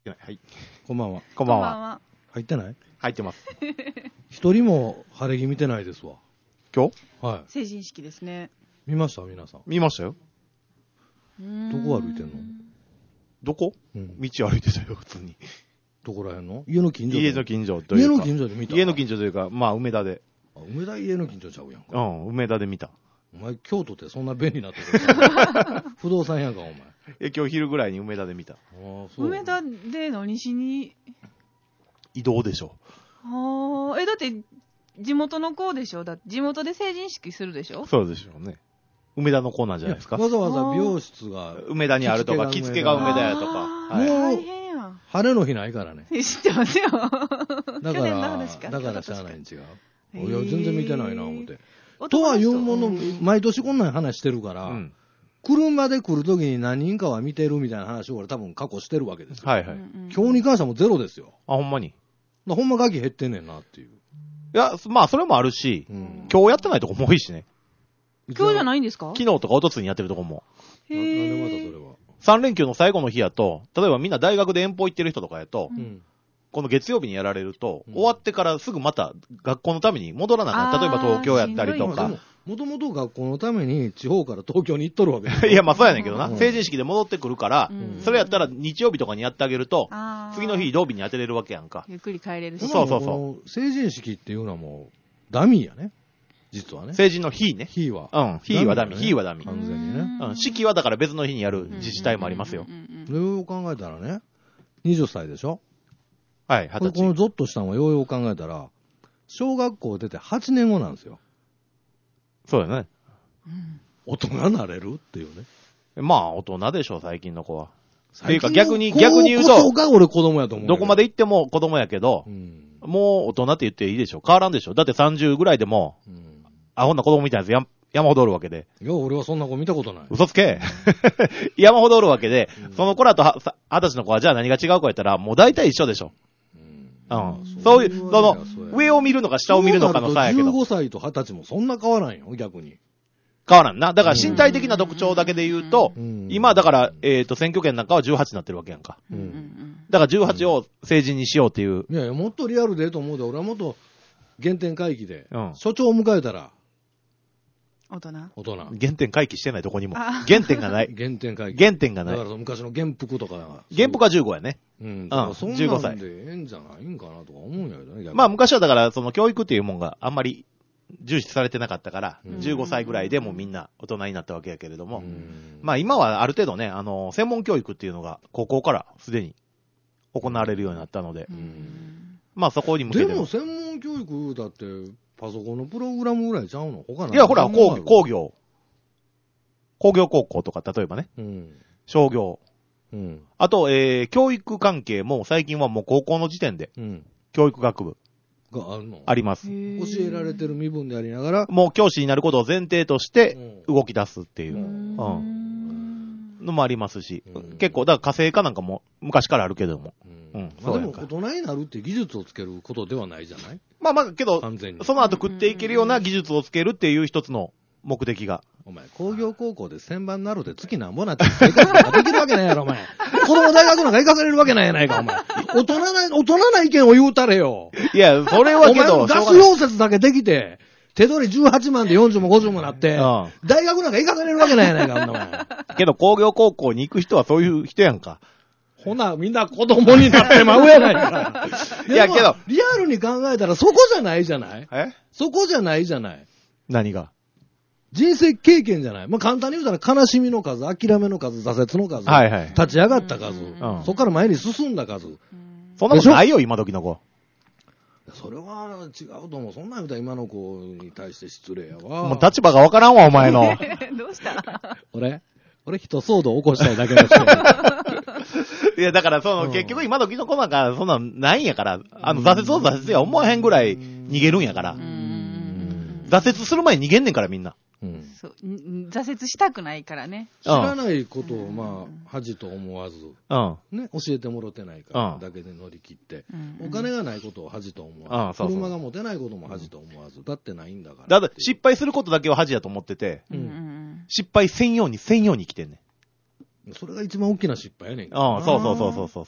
はい。 こんばんは。 こんばんは。 入ってない？ 入ってます。 一人も晴れ着見てないですわ。 今日？ はい。 成人式ですね。 見ました皆さん。 見ましたよ。 どこ歩いてんの？ どこ？道歩いてたよ、普通に。 どこら辺の？家の近所？ 家の近所というか。 家の近所で見た？ 家の近所というか、まあ、梅田で。 梅田家の近所ちゃうやんか。 梅田で見た。 お前、京都ってそんな便利なとこ不動産やんか、お前。 今日昼ぐらいに梅田で見た。 梅田で何しに？ 移動でしょ。 だって地元の子でしょ？だって地元で成人式するでしょ？ そうでしょうね。梅田の子なんじゃないですか。 わざわざ美容室が梅田にあるとか、着付けが梅田やとか。 もう大変やん。 晴れの日ないからね。 知ってますよ。 だからしゃあないに違う。いや、全然見てないな、思って。とはいうもの、毎年こんなに話してるから、車で来るときに何人かは見てるみたいな話を俺多分過去してるわけですよ。 はいはい。 今日に関してはもうゼロですよ。 あ、ほんまに。 ほんまガキ減ってんねんなっていう。 いや、まあそれもあるし、今日やってないとこも多いしね。 今日じゃないんですか？ 昨日とか一昨日にやってるとこも。 なんでまたそれは。 3連休の最後の日やと、例えばみんな大学で遠方行ってる人とかやと、この月曜日にやられると、終わってからすぐまた学校のために戻らなかった。例えば東京やったりとか。 もともと学校のために地方から東京に行っとるわけいや、まあそうやねんけどな。成人式で戻ってくるから、それやったら日曜日とかにやってあげると、次の日移動日に当てれるわけやんか。 ゆっくり帰れるし。 そうそうそう。 成人式っていうのはもう、ダミーやね。実はね。 成人の日ね。 日は。 日はダミー。日はダミー。 完全にね。 式はだから別の日にやる自治体もありますよ。 よう考えたらね、20歳でしょ？ はい、20歳。 このゾッとしたのはよう考えたら、小学校出て8年後なんですよ。 そうだね。 大人になれるっていうね。 まあ、大人でしょ、最近の子は。っていうか逆に言うと、 俺子供やと思う。 どこまで行っても子供やけど、もう大人って言っていいでしょ。変わらんでしょ。だって30ぐらいでも、アホな子供みたいなやつ山ほどおるわけで。 いや、俺はそんな子見たことない。 嘘つけ。山ほどおるわけで、その子らと20歳の子はじゃあ何が違うか言ったら、もう大体一緒でしょ。そういう、上を見るのか下を見るのかの差やけど。 15歳と20歳もそんな変わらんよ、逆に。 変わらんな。だから身体的な特徴だけで言うと、今だから、選挙権なんかは18になってるわけやんか。だから18を成人にしようっていう。 いやいや、もっとリアルでと思うで、俺はもっと原点回帰で、所長を迎えたら、 大人。 原点回帰してないとこにも。原点がない。 原点回帰。 原点がない。 だから昔の原服とか。 原服は15やね。 そんなんでええんじゃないんかなとか思うんやけどね。 まあ昔はだから、その教育っていうもんがあんまり重視されてなかったから、15歳ぐらいでもみんな大人になったわけやけれども、まあ今はある程度ね、専門教育っていうのが高校からすでに行われるようになったので、まあそこに向けて。 でも専門教育だって、パソコンのプログラムぐらいちゃうの？他ない。 いや、ほら、工業高校とか、例えばね。商業。あと、教育関係も最近はもう高校の時点で、教育学部。 があるの？ あります。 教えられてる身分でありながら。 もう教師になることを前提として動き出すっていう。のもありますし、結構、だから家政科なんかも昔からあるけども。 まあでも大人になるって技術をつけることではないじゃない？ まあまあ、けど、その後食っていけるような技術をつけるっていう一つの目的が。 お前、工業高校で1000番なるで月なんぼなって生活なんかできるわけないやろ、お前。子供大学なんか行かされるわけないやないか、お前。大人な意見を言うたれよ。 いや、それはけど。 お前、ガス溶接だけできて、手取り18万で40も50もなって、大学なんか行かされるわけないやないか、お前。 けど工業高校に行く人はそういう人やんか。 ほな、みんな子供になってまうやないか。 いや、けど。 リアルに考えたらそこじゃないじゃない？そこじゃないじゃない。 何が？ 人生経験じゃない。まあ、簡単に言うたら悲しみの数、諦めの数、挫折の数、立ち上がった数、そこから前に進んだ数。 そんなことないよ、今時の子。 それは違うと思う。そんなん言うたら今の子に対して失礼やわ。 もう立場がわからんわ、お前の。 どうした俺人騒動起こしたいだけの人。 いや、だから結局今時の子なんか、そんなんないんやから、挫折や思わへんぐらい逃げるんやから。挫折する前に逃げんねんから、みんな。 挫折したくないからね。 知らないことを、まあ、恥と思わず、ね、教えてもろてないからだけで乗り切って、お金がないことを恥と思わず、車が持てないことも恥と思わず、だってないんだから。 だって失敗することだけを恥やと思ってて、失敗せんように生きてんねん。 それが一番大きな失敗やねんけど。そう。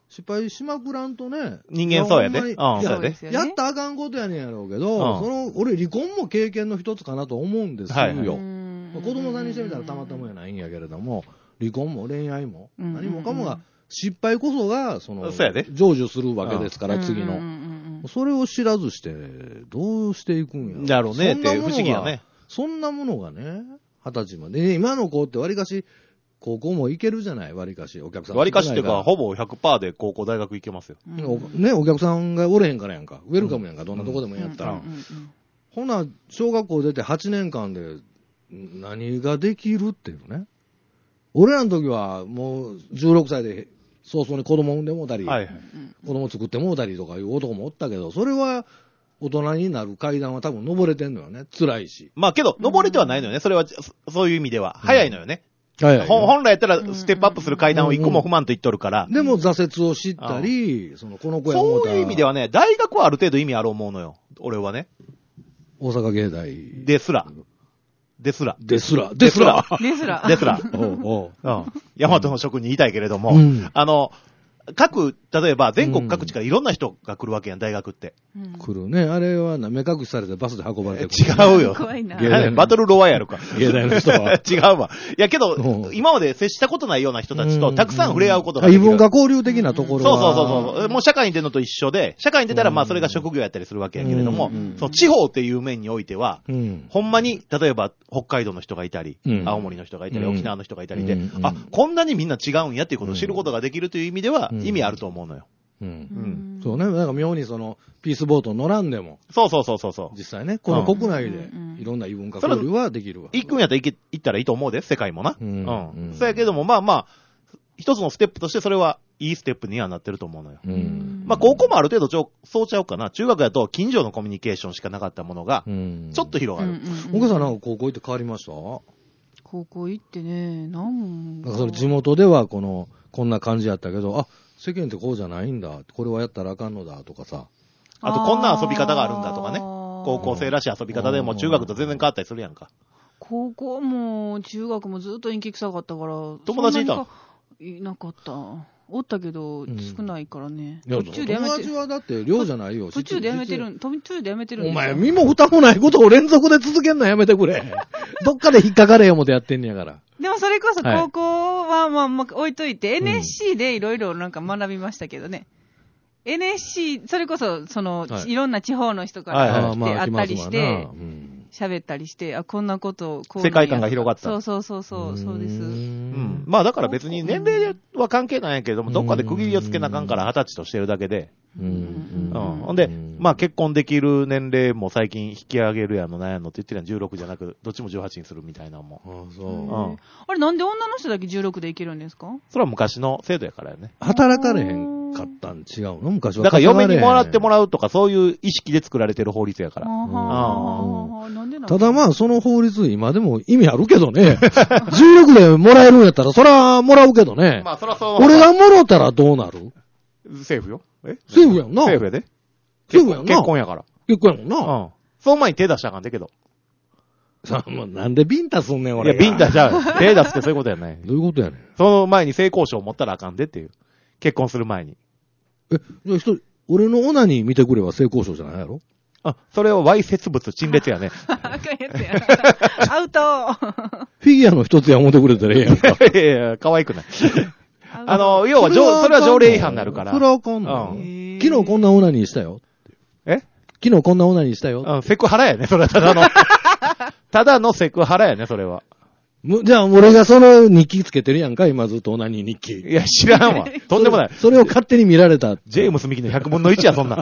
失敗しまくらんとね。 人間そうやで。 そうやで。 やったらあかんことやねんやろうけど、俺離婚も経験の一つかなと思うんですよ。はいはい、子供さんにしてみたらたまたまやないんやけれども、離婚も恋愛も、何もかもが、失敗こそが、成就するわけですから、次の。それを知らずして、どうしていくんやろ。 だろうねって不思議やね。 そんなものがね、20歳まで。今の子ってわりかし、高校も行けるじゃない、わりかし、お客さん。 わりかしっていうか、ほぼ 100% で高校大学行けますよ。 ね、お客さんがおれへんからやんか。ウェルカムやんか、どんなとこでもやったら。ほな、小学校出て8年間で何ができるっていうね。俺らの時はもう16歳で早々に子供産んでもうたり、はいはい、子供作ってもうたりとかいう男もおったけど、それは大人になる階段は多分登れてんのよね。辛いし。 まあけど、登れてはないのよね。それは、そういう意味では。早いのよね。本来やったらステップアップする階段を一個も踏まんと言っとるから。 でも挫折を知ったり、この子や思ったそういう意味ではね、大学はある程度意味ある思うのよ。俺はね。 大阪芸大。 ですら。大和の職に言いたいけれども、例えば全国各地からいろんな人が来るわけやん、大学って。 来るね。あれは目隠しされてバスで運ばれてくる。違うよ。 怖いな。 バトルロワイヤルか。 芸大の人は。 違うわ。いやけど、今まで接したことないような人たちとたくさん触れ合うことができる。 異文化交流的なところは。 そう。もう社会に出るのと一緒で、社会に出たらまあそれが職業やったりするわけやけれども、その地方っていう面においては、ほんまに、例えば北海道の人がいたり、青森の人がいたり、沖縄の人がいたりで、あ、こんなにみんな違うんやっていうことを知ることができるという意味では、意味あると思うのよ。 そうね。なんか妙にピースボート乗らんでも。 そう。 実際ね、この国内でいろんな異文化交流はできるわ。 行くんやったら行ったらいいと思うで、世界もな。そうやけども、まあ、一つのステップとしてそれはいいステップにはなってると思うのよ。まあ、高校もある程度そうちゃうかな。中学だと近所のコミュニケーションしかなかったものが、ちょっと広がる。 お母さんなんか高校行って変わりました？ 高校行ってね、なんか。 それ地元ではこんな感じやったけど、あ、世間ってこうじゃないんだ。これはやったらあかんのだとかさ。 あとこんな遊び方があるんだとかね。高校生らしい遊び方でも中学と全然変わったりするやんか。 高校も中学もずっと陰気臭かったから。 友達いた？ いなかった。おったけど少ないからね。 途中でやめてる。友達はだって寮じゃないよ。 途中でやめてるんですよ。 お前身も蓋もないことを連続で続けんのやめてくれ。どっかで引っかかれよ思ってやってんねやから。 でもそれこそ高校はまあ置いといて、NSC でいろいろなんか学びましたけどね。NSC、それこそいろんな地方の人から来て会ったりして、喋ったりして、あ、こんなことこう世界観が広がった。 そうです。 まあだから別に年齢は関係ないんやけれども、どっかで区切りをつけなあかんから20歳としてるだけで。ほんで、まあ結婚できる年齢も最近引き上げるやのなんやのって言ってるやん、16じゃなく、どっちも18にするみたいなのも。 あれなんで女の人だけ16でいけるんですか？ それは昔の制度やからやね。 働かれへんかったん違うの？昔は。 だから嫁にもらってもらうとかそういう意識で作られてる法律やから。 ただまあその法律今でも意味あるけどね。16でもらえるんやったらそらもらうけどね。 まあそらそう。 俺がもろったらどうなる？ 政府よ。 政府やんな。 政府やで。 政府やんな。 結婚やから。 結婚やもんな。 その前に手出したらあかんでけど。 なんでビンタすんねん俺。 いや、ビンタじゃあ、手出すってそういうことやない。 どういうことやねん。 その前に性交渉を持ったらあかんでっていう。結婚する前に。 じゃあ俺のオナニー見てくれば性交渉じゃないやろ？ あ、それはわいせつ物陳列やね。 あかんやつや。アウト。 フィギュアの一つや思ってくれたらええやんか。 いや、可愛くない。要は、それは条例違反になるから。 それはあかんの。昨日こんなオナニーしたよ。昨日こんなオナニーしたよ。 セクハラやね、それはただのセクハラやね、それは。 じゃあ、俺がその日記つけてるやんか、今ずっとオナニー日記。 いや、知らんわ。とんでもない。 それを勝手に見られた。 ジェームス・ミキの100分の1や、そんな。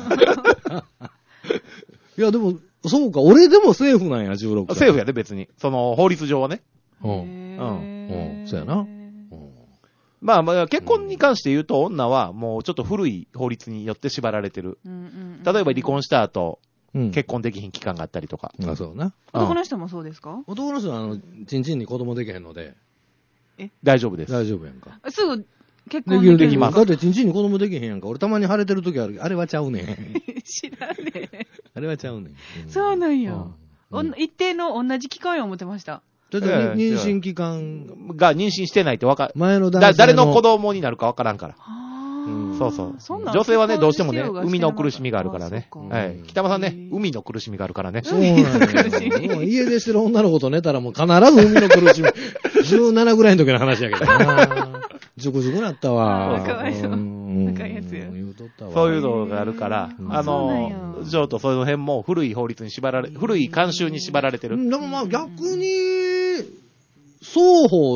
いや、でも、そうか、俺でもセーフなんや、16歳。 セーフやで、別に。法律上はね。 そうやな。 まあ、結婚に関して言うと、女はもうちょっと古い法律によって縛られてる。例えば離婚した後、結婚できひん期間があったりとか。 そうな。 男の人もそうですか？ 男の人はチンチンに子供できへんので。 大丈夫です。 大丈夫やんか。 すぐ結婚できます。 だってチンチンに子供できへんやんか。俺たまに腫れてる時ある。あれはちゃうねん。 知らんねあれはちゃうねん。 そうなんや。一定の同じ期間や思ってました。 だって妊娠期間が妊娠してないって前の男性誰の子供になるかわからんから。 そうそう。女性はね、どうしてもね、海の苦しみがあるからね。はい。北間さんね、海の苦しみがあるからね。 そうなんよ。もう家出してる女の子と寝たらもう必ず海の苦しみ。17ぐらいの時の話やけどな。ジュクジュクなったわ。 かわいそう。高いやつや。 そういうのがあるから、ちょっとその辺も古い法律に古い慣習に縛られてる。 でもまあ逆に、双方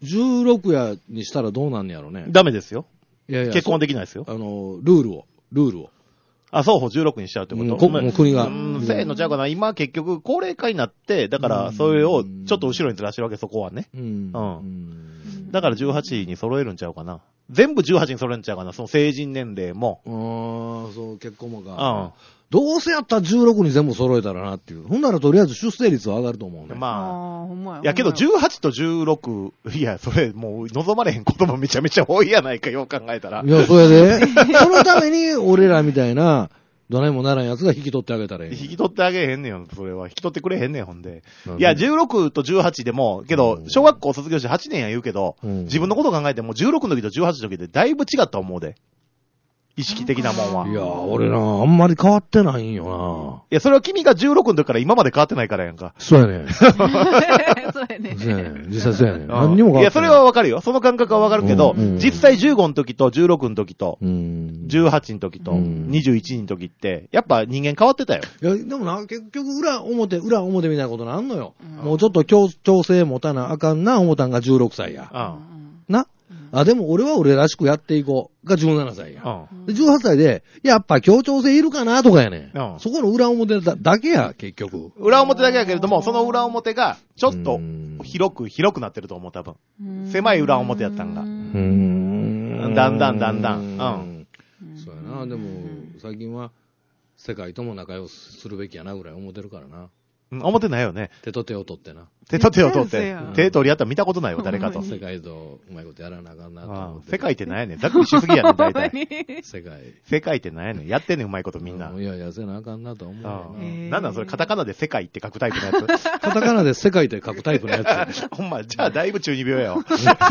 16やにしたらどうなんねやろね。 ダメですよ。 いやいや結婚できないですよ。 ルールを。 双方16にしちゃうってこと？ もう国が。 せーのちゃうかな。今結局高齢化になって、だからそれをちょっと後ろにずらしてるわけ、そこはね。だから18に揃えるんちゃうかな。全部18に揃えるんちゃうかな。その成人年齢も。 そう、結婚もか。どうせやったら16に全部揃えたらなっていう。ほんならとりあえず出生率は上がると思うね。 まあ。いやけど18と16、いや、それもう望まれへん子供めちゃめちゃ多いやないか、よう考えたら。 いや、それで、そのために俺らみたいな、どないもならんやつが引き取ってあげたらいい。 引き取ってあげへんねんよ、それは。引き取ってくれへんねん、ほんで。いや、16と18でも、けど、小学校卒業して8年や言うけど、自分のこと考えても16の時と18の時でだいぶ違った思うで。意識的なもんは。 いや、俺な、あんまり変わってないんよな。 いや、それは君が16の時から今まで変わってないからやんか。 そうやね。 そうやね。 そうやね。実際そうやね。何にも変わってない。 いや、それはわかるよ。その感覚はわかるけど、実際15の時と16の時と、18の時と、21の時って、やっぱ人間変わってたよ。 いや、でもな、結局裏表みたいなことなんのよ。もうちょっと調整持たなあかんな、思ったんが16歳や。な。でも俺は俺らしくやっていこうが17歳や。18歳で、やっぱ協調性いるかなとかやね。そこの裏表だけや、結局。 裏表だけやけれども、その裏表が、ちょっと、広くなってると思う、多分。狭い裏表やったんが。だんだん。 そうやな、でも、最近は、世界とも仲良くするべきやなぐらい思ってるからな。 思ってないよね。 手と手を取ってな。 手と手を取って。手取り合ったら見たことないよ、誰かと。 世界とうまいことやらなあかんなと思って。 世界って何やねん。ざっくりしすぎやねん、大体。 世界って何やねん。やってんねん、うまいことみんな。 いや、せなあかんなと思うよな。なんなんそれ、カタカナで世界って書くタイプのやつ。 カタカナで世界って書くタイプのやつ。 ほんま、じゃあだいぶ中二病やよ。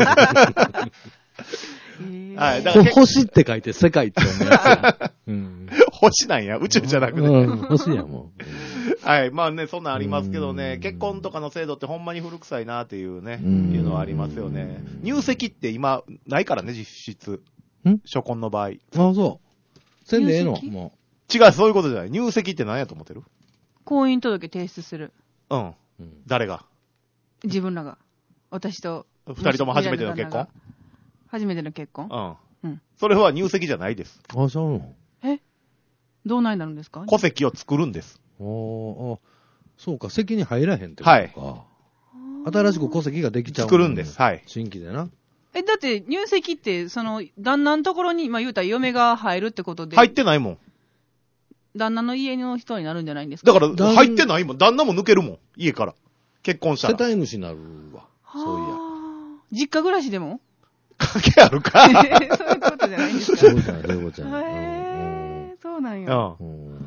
はい。だから星って書いて世界って読むやつ。星なんや、宇宙じゃなくて。 星やもん。 はい。まあね、そんなんありますけどね、結婚とかの制度ってほんまに古臭いなっていうね、いうのはありますよね。入籍って今、ないからね、実質。初婚の場合。 そう。せんでええのもう。違う、そういうことじゃない。入籍って何やと思ってる？ 婚姻届提出する。 誰が？ 自分らが。私と。 二人とも初めての結婚？ 初めての結婚？ それは入籍じゃないです。 そうなの？ どうないなるんですか？ 戸籍を作るんです。 そうか、籍に入らへんってことか。はい。新しく戸籍ができちゃう。 作るんです。はい。 新規でな。 だって入籍って、旦那のところに、言うたら嫁が入るってことで。 入ってないもん。 旦那の家の人になるんじゃないんですか？ だから、入ってないもん。旦那も抜けるもん。家から。結婚したら。 世帯主になるわ。そういや。 実家暮らしでも？ 関係あるか？ そういうことじゃないんですか？ そういうことじゃない。 そうなんや。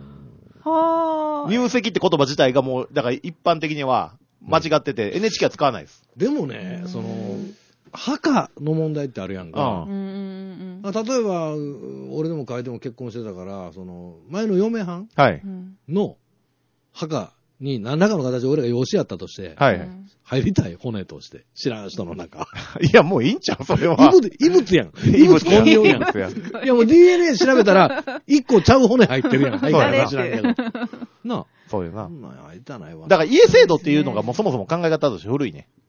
入籍って言葉自体がもう、だから一般的には間違ってて、NHK は使わないです。 でもね、墓の問題ってあるやんか。例えば、俺でも書いても結婚してたから、前の嫁はんの墓に何らかの形で俺が養子やったとして、入りたい骨として。知らん人の中。 いや、もういいんちゃうそれは。 異物やん。異物混入やん。いや、もう DNA 調べたら、一個ちゃう骨入ってるやん。 そうやな。 知らんけど。なあ。 そうよな。 入ったないわ。 だから家制度っていうのがもうそもそも考え方として古いね。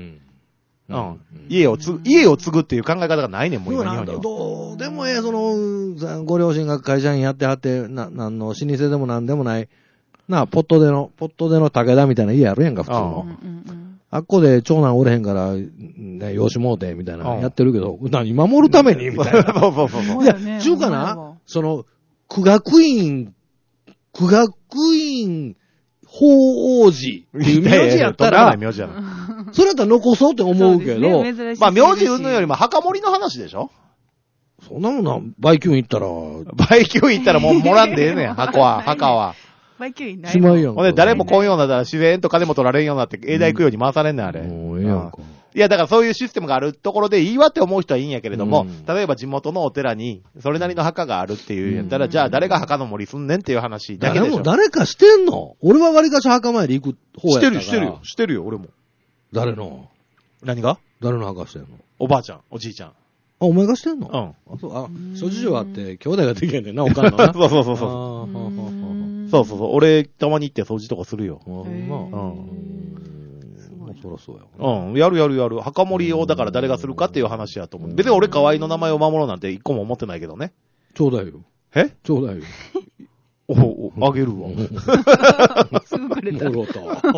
家を継ぐっていう考え方がないねん、もう今日本には。 どうでもご両親が会社員やってはって、なんの老舗でもなんでもない、ポットでの武田みたいな家あるやんか、普通の。あっこで長男おれへんから、養子もうて、みたいなやってるけど、何守るためにみたいな。そう。いや、ちゅうかな、苦学院法王子っていう名字やったら、それやったら残そうって思うけど、 まあ名字云々よりも墓守りの話でしょ？ そんなもんな、バイキュン行ったら。 バイキュン行ったらもうもらんでええねん、墓は。 バイキュンない。 しまいやん。 ほんで誰も来んようになったら自然と金も取られんようになって、永代供養に回されんねん、あれ。 もうええやんか。 いや、だからそういうシステムがあるところでいいわって思う人はいいんやけれども、例えば地元のお寺に、それなりの墓があるっていうんやったら、じゃあ誰が墓の森すんねんっていう話だけでしょ。 誰かしてんの？俺は割かし墓参り行く方やったから。 してるよ、俺も。 誰の？ 何が？ 誰の墓してんの？ おばあちゃん、おじいちゃん。 あ、お前がしてんの？ うん。 諸事情あって、兄弟ができへんねんな、おかんのな。 そう。そう。俺、たまに行って掃除とかするよ。 そらそうや。 やる。墓守りをだから誰がするかっていう話やと思う。別に俺河合の名前を守ろうなんて一個も思ってないけどね。 ちょうだいよ。ちょうだいよ。 あげるわ。 すぐくれた。 もろた。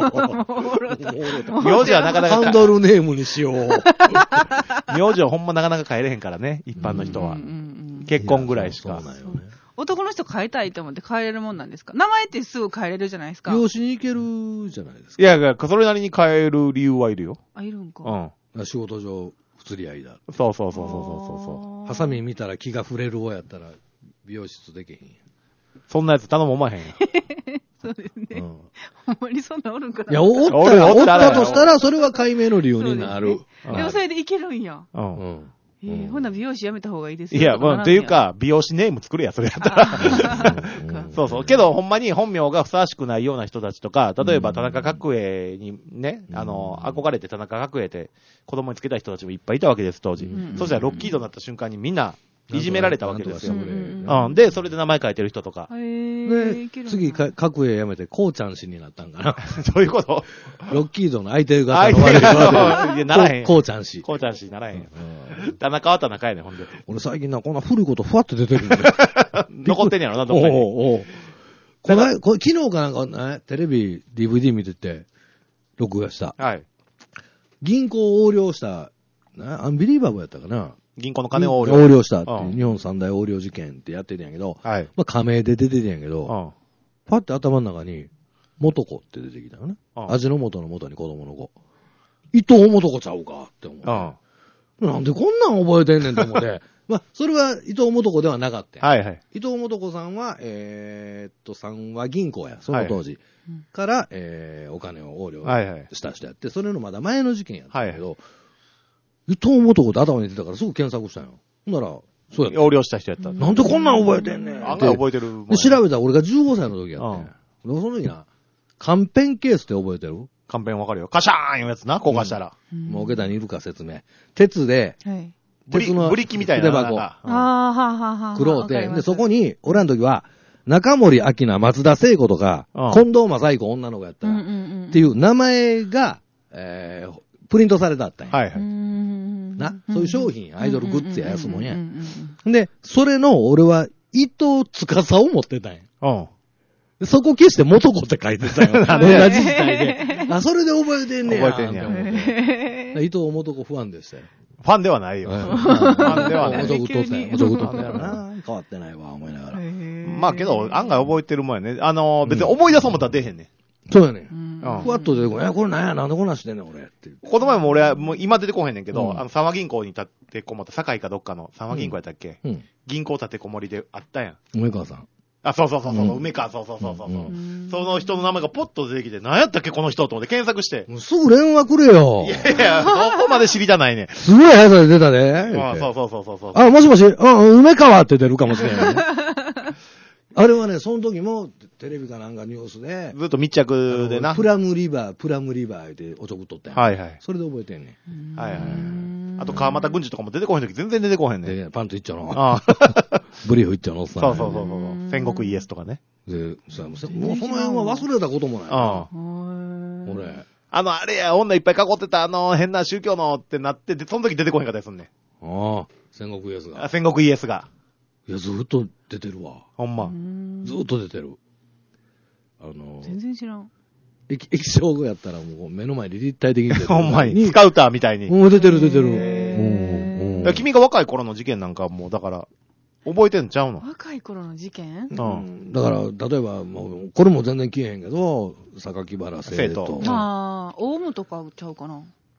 名字はなかなか。 ハンドルネームにしよう。 名字はほんまなかなか変えれへんからね、一般の人は。結婚ぐらいしか。 男の人変えたいと思って変えれるもんなんですか？名前ってすぐ変えれるじゃないですか。 養子に行けるじゃないですか。 いや、それなりに変える理由はいるよ。 いるんか。 仕事上、不釣り合いだ。 そう。 ハサミ見たら気が触れる方やったら、美容室できへん。 そんなやつ頼む思わへんよ。 そうですね。ほんまにそんなおるんかな。 いや、おったとしたら、それは解明の理由になる。 でもそれでいけるんや。ほんなら美容師やめた方がいいですよ。 いや、っていうか、美容師ネーム作れや、それやったら。そう。けど、ほんまに本名がふさわしくないような人たちとか、例えば田中角栄にね、憧れて田中角栄って子供につけた人たちもいっぱいいたわけです、当時。そしたらロッキードになった瞬間にみんないじめられたわけですよ。で、それで名前書いてる人とか。 で、次、角栄やめて、こうちゃん氏になったんかな。 どういうこと？ ロッキードの相手方の悪いいや、ならへん。 こうちゃん氏。 こうちゃん氏ならへん。田中は田中やねん、ほんで。 俺最近こんな古いことふわって出てるんだよ。 残ってんやろな、どっかに。 昨日かなんか、テレビ、DVD 見てて、録画した。銀行を横領した、アンビリーバブルやったかな。 銀行の金を横領したっていう、日本三大横領事件ってやってるんやけど、仮名で出てるんやけど、パッて頭の中に、元子って出てきたよね。味の素の元に子供の子。伊藤元子ちゃうかって思って。なんでこんなん覚えてんねんと思って。それは伊藤元子ではなかった。伊藤元子さんは、三和銀行や、その当時。から、お金を横領した人やって、それのまだ前の事件やったけど、伊藤元子って頭に出たからすぐ検索したんよ。ほんなら、そうやった。 横領した人やった。 なんでこんなん覚えてんねん。 案外覚えてる。 調べたら俺が15歳の時やって。その時な、カンペンケースって覚えてる？ カンペンわかるよ。カシャーンいうやつな、交換したら。 もう桶田にいるか説明。鉄で、 鉄のブリキみたいな。 筆箱。黒で、で、そこに、俺らの時は、中森明菜、松田聖子とか、近藤正彦女の子やったら、っていう名前が、プリントされたったんや。な、そういう商品、アイドルグッズや安もんや。で、それの、俺は、伊藤司を持ってたんや。そこ消して元子って書いてたよ。同じ時代で。それで覚えてんねや。 覚えてんねや。 伊藤元子ファンでしたよ。 ファンではないよ。ファンではない。 元子とったよ。元子とったよな。変わってないわ、思いながら。 けど、案外覚えてるもんやね。別に思い出そう思ったら出へんね。 そうやね。ふわっと出てこない。これなんや、なんでこんなんしてんねん、俺。 この前も俺は、もう今出てこへんねんけど、三和銀行に立ってこもった、堺かどっかの三和銀行やったっけ？銀行立てこもりであったやん。 梅川さん。 そう、梅川、そう。その人の名前がポッと出てきて、何やったっけこの人と思って検索して。 すぐ連絡くれよ。 いや、どこまで知りたないね。 すごい速さで出たね。 そう。 もしもし、梅川って出るかもしれないね。あれはね、その時も、テレビかなんかニュースで。 ずっと密着でな。 プラムリバーっておちょくっとったやん。それで覚えてんねん。あと、川俣軍事とかも出てこへん時全然出てこへんねん。 パンツ一丁の。ブリーフ一丁のおっさん。 そう。戦国イエスとかね。 もうその辺は忘れたこともない。俺。 あれや、女いっぱい囲ってた、変な宗教のってなって、その時出てこへんかったりすんねん。 戦国イエスが。 戦国イエスが。 いや、ずっと出てるわ。 ほんま。 ずっと出てる。 全然知らん。 液晶語やったらもう目の前に立体的に出てる。 ほんまに。スカウターみたいに。 もう出てる。 君が若い頃の事件なんかもう、だから、覚えてんちゃうの？ 若い頃の事件？ だから、例えば、もう、これも全然消えへんけど、榊原生徒。 オウムとかちゃうかな。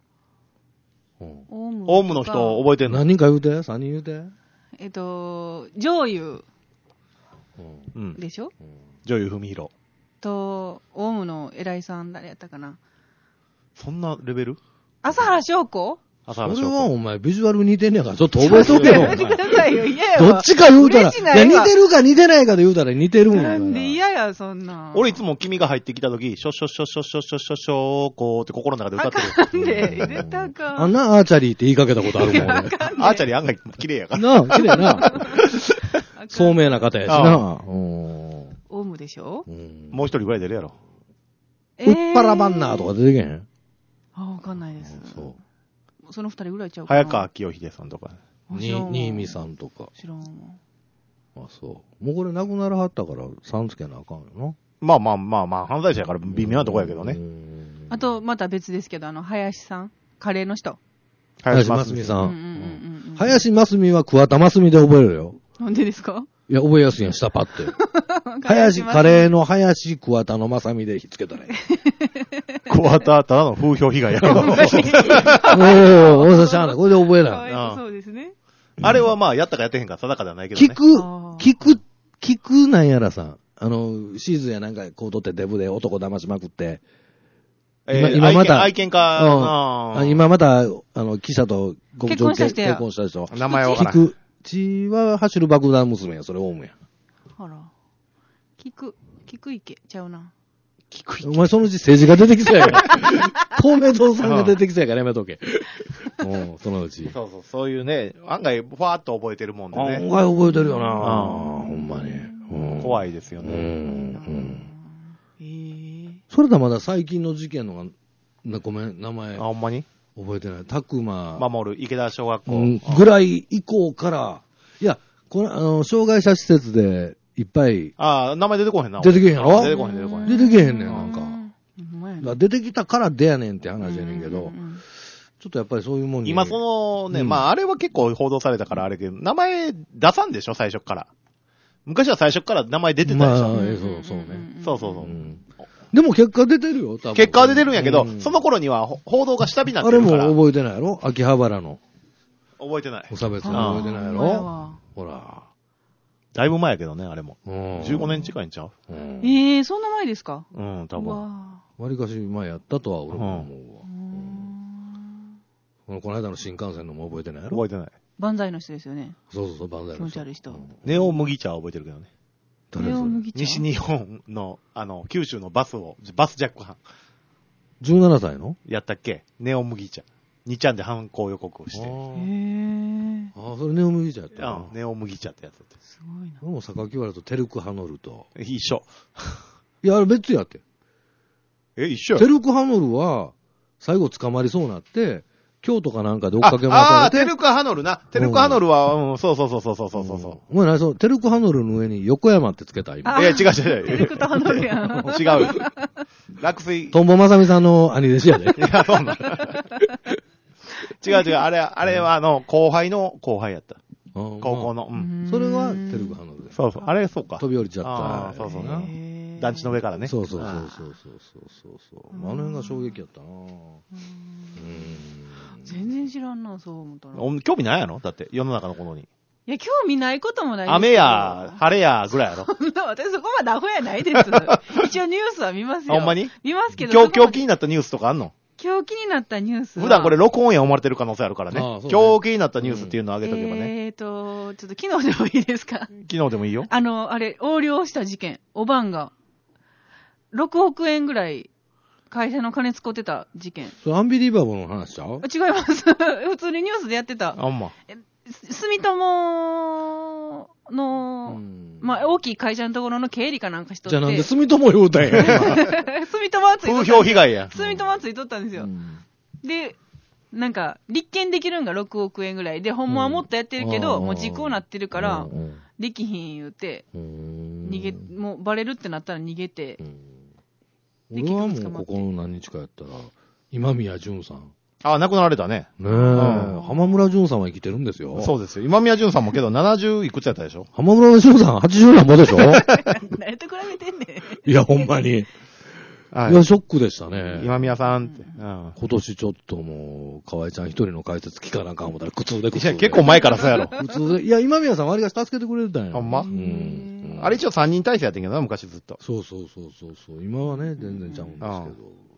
オウムの人覚えてんの？ 何人か言うて？ 3 人言うて？ 上優でしょ？ 上優文弘と、オウムの偉いさん誰やったかな。 そんなレベル？ 朝原翔子朝原翔子。 それはお前ビジュアル似てんねやから、ちょっと覚えとけよ。 やめてくださいよ。嫌やわ。 どっちか言うたら、 嬉しないわいや、似てるか似てないかで言うたら似てるんやから。 なんで嫌や、そんな。 俺いつも君が入ってきた時、ショッショッショッショッショッショッショッショーこーって心の中で歌ってる。 なんで、絶対あかん。 あんなアーチャリーって言いかけたことあるもん、俺。 アーチャリー案外綺麗やから。 なあ、綺麗な。聡明な方やしな。 オウムでしょもう一人ぐらい出るやろ。 ウッパラバンナーとか出てけへん？ わかんないです。 そう。 その二人ぐらいちゃうかな。 早川清秀さんとか。 新見さんとか。 知らんわ。 あ、そう。もうこれ亡くならはったから、さんつけなあかんよな。 まあ、犯罪者やから微妙なとこやけどね。 あと、また別ですけど、林さんカレーの人。 林真澄さうんん。林真澄は桑田真澄で覚えるよ。 なんでですか？ いや、覚えやすいやん、下パって。カレーの林桑田の正美でひっつけたらいい。 桑田、ただの風評被害やろ。 おー、大阪しゃあない。これで覚えない。 そうですね。 あれはまあ、やったかやってへんか定かではないけどね。 聞くなんやらさん。シーズンやなんかこう取ってデブで男騙しまくって。今また、 愛犬か、 今また、記者と結婚した人や。 結婚した人。 名前はわからん。 聞く。血は走る爆弾娘や、それオウムや。 ほら。聞く池ちゃうな。 お前そのうち政治が出てきそうやから。公明党さんが出てきそうやからやめとけ。そのうち。 そういうね、案外、ふわーっと覚えてるもんでね。 案外覚えてるよなほんまに。 怖いですよね。 それとはまだ最近の事件のが、ごめん、名前。 ほんまに覚えてない。たくま。 守る、池田小学校。 ぐらい以降から、いや、障害者施設でいっぱい。 名前出てこへんな。 出てけへんやろ？ 出てこへん。 出てけへんねん、なんか。出てきたからでやねんって話やねんけど、ちょっとやっぱりそういうもんに。 今まあ、あれは結構報道されたからあれけど、名前出さんでしょ、最初から。昔は最初から名前出てたでしょ。 そうね。 そう。 でも結果出てるよ、多分。 結果は出てるんやけど、その頃には報道が下火になってるから。 あれも覚えてないやろ？秋葉原の。 覚えてない。 無差別覚えてないやろ？ほら。 だいぶ前やけどね、あれも。15年近いんちゃう？ そんな前ですか？ 多分。 わりかし前やったとは俺も思うわ。この間の新幹線のも覚えてないやろ？ 覚えてない。 万歳の人ですよね。 そう、万歳の人。 気持ち悪い人。 ネオ麦茶は覚えてるけどね。 ネオ麦茶。 西日本の、九州のバスジャック犯。 17歳のやったっけ？ネオ麦茶。2ちゃんで犯行予告をして。 それネオ麦茶やった。 ネオ麦茶ってやつだった。 すごいな。 俺も榊原とテルクハノルと。 一緒。 いや、あれ別やって。 一緒や。 テルクハノルは、最後捕まりそうになって、京都かなんかで追っかけ回されて。 テルクハノルな。テルクハノルは、そう。 お前何テルクハノルの上に横山ってつけた今。 いや、違う。 テルクとハノルやん。 違う。落水。 トンボまさみさんの兄弟子やで。 いや、そうな。違う。あれは後輩の後輩やった。高校の。 それはテルクハノルで。 そう。あれ、そうか。 飛び降りちゃった。 そう。団地の上からね。 そう。あの辺が衝撃やったな全然知らんな、そう思ったら。 興味ないやろだって、世の中のことに。 いや、興味ないこともないです。 雨や、晴れや、ぐらいやろ。 私そこまでアホやないです。一応ニュースは見ますよ。 ほんまに見ますけど。 今日気になったニュースとかあんの？ 今日気になったニュースは。 普段これ録音や思われてる可能性あるからね。今日気になったニュースっていうのを上げとけばね。 ちょっと昨日でもいいですか？ 昨日でもいいよ。 あれ、横領した事件。おばんが。6億円ぐらい会社の金使ってた事件。 それアンビリーバボーの話ちゃう？ 違います。普通にニュースでやってた。 ほんま。 住友の、まあ、大きい会社のところの経理かなんかしとって。 じゃあなんで住友言うたんや。 住友はついとった。 風評被害や。 住友はついとったんですよ。で、なんか、立件できるんが6億円ぐらいで、ほんまはもっとやってるけど、もう時効なってるから、できひん言うて、もうバレるってなったら逃げて。 俺はもうここの何日かやったら、今宮淳さん。 亡くなられたね。 ねえ。浜村淳さんは生きてるんですよ。 そうですよ。今宮淳さんもけど70いくつやったでしょ？ 浜村淳さん80何ぼでしょ？ 誰と比べてんねん。いや、ほんまに。いや、ショックでしたね。 今宮さんって。 今年ちょっともう、河合ちゃん一人の解説聞かなあかん思ったら苦痛で。いや、 結構前からそうやろ。 苦痛で。いや、今宮さん割りが助けてくれてたんや。 ほんま？あれ一応3人体制やってんけどな、昔ずっと。 そう。今はね、全然ちゃうんですけど。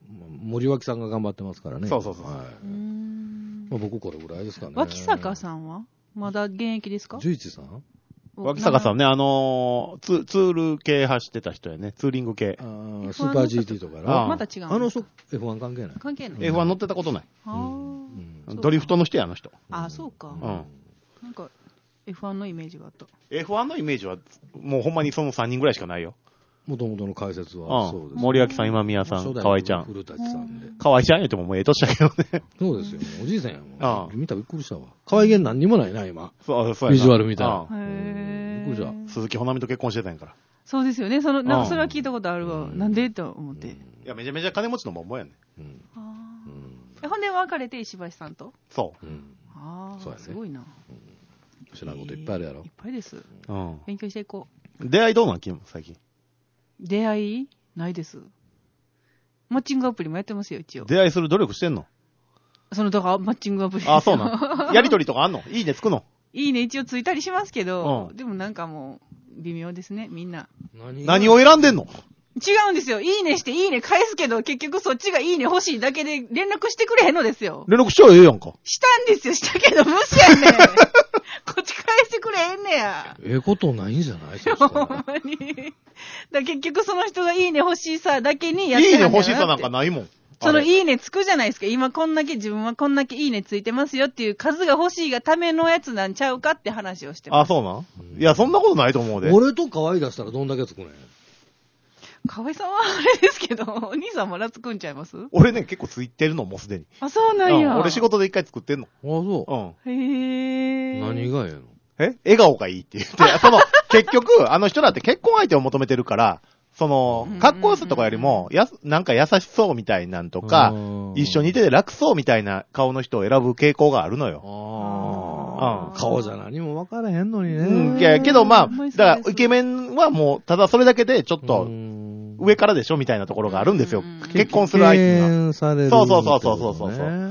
森脇さんが頑張ってますからね。 そうそうそう。 はい。まあ、僕これぐらいですかね。 脇坂さんはまだ現役ですか？ 十一さん？ 脇坂さんね、ツール系走ってた人やね。ツーリング系。 スーパー GT とかまた違う。 人 F1 関係ない。 関係ない。 F1 乗ってたことない。ドリフトの人や、あの人。 そうか。なんか、F1 のイメージがあった。 F1 のイメージは、もうほんまにその3人ぐらいしかないよ。 もともとの解説は、そうです。 森脇さん、今宮さん、河合ちゃん。 古舘さんで。 河合ちゃん言うてももう年だけどね。 そうですよ。おじいさんやもん。見たらびっくりしたわ。河合源何にもないな、今。 そうビジュアル見たら。 びっくりした。 鈴木ほなみと結婚してたんやから。 そうですよね。それは聞いたことあるわ。なんでと思って。いや、めちゃめちゃ金持ちのボンボンやね。 ほんで別れて石橋さんと？ そう。 そうやね。 すごいな。 知らんこといっぱいあるやろ。 いっぱいです。勉強していこう。出会いどうなんきん最近。 出会いないです。マッチングアプリもやってますよ、一応。 出会いする努力してんの？ だからマッチングアプリ。 そうなん。やりとりとかあんの？いいねつくの？ いいね一応ついたりしますけど、でもなんかもう、微妙ですね、みんな。 何を選んでんの？ 違うんですよ。いいねしていいね返すけど、結局そっちがいいね欲しいだけで連絡してくれへんのですよ。 連絡しちゃええやんか。 したんですよ、したけど無視やねん。こっち返してくれへんねや。 ことないんじゃない？ ほんまに。結局その人がいいね欲しいさだけにやっていいね欲しさなんかないもん。 そのいいねつくじゃないですか。今こんだけ自分はこんだけいいねついてますよっていう数が欲しいがためのやつなんちゃうかって話をしてます。 そうなん？いや、そんなことないと思うで。 俺と可愛い出したらどんだけつくねん。 河合さんはあれですけど、お兄さんまだつくんちゃいます？ 俺ね、結構ついてるの、もうすでに。 そうなんや。 俺仕事で一回作ってんの。 そう。 へぇー。 何がええの？ 笑顔がいいって言って、結局、あの人だって結婚相手を求めてるから、かっこよさとかよりも、なんか優しそうみたいなんとか、一緒にいて楽そうみたいな顔の人を選ぶ傾向があるのよ。 顔じゃ何も分からへんのにね。 いや、けどだからイケメンはもう、ただそれだけでちょっと、上からでしょみたいなところがあるんですよ。結婚する相手には。そう。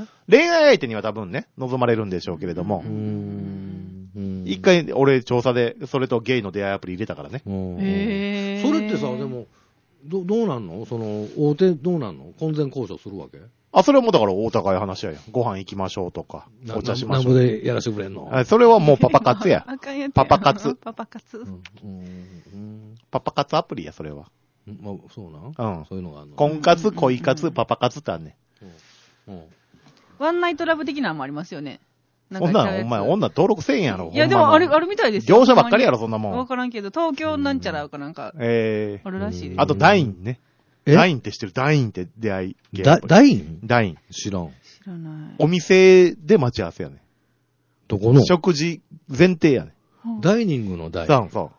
恋愛相手には多分ね、望まれるんでしょうけれども。一回、俺、調査で、それとゲイの出会いアプリ入れたからね。 それってさ、でも、どうなんの？大手どうなんの？婚前交渉するわけ？ それはもうだからお互い話し合いや。ご飯行きましょうとか、お茶しましょう。 なんぼでやらせてくれんの？ それはもうパパ活や。パパ活。 パパ活。 パパ活アプリや、それは。 そうなん？そういうのがあるの？ 婚活、恋活、パパ活ってあんねん。 ワンナイトラブ的なのもありますよね。 そんなん、お前、女登録せんやろ。 いや、でもあるみたいですよ。 業者ばっかりやろ、そんなもん。 わからんけど、東京なんちゃらかなんか、あるらしいです。 あと、ダインね。ダインって知ってる？ダインって出会い。 ダイン？ ダイン。 知らん。 知らない。 お店で待ち合わせやね。 どこの？ 食事前提やね。 ダイニングのダイン。 そう。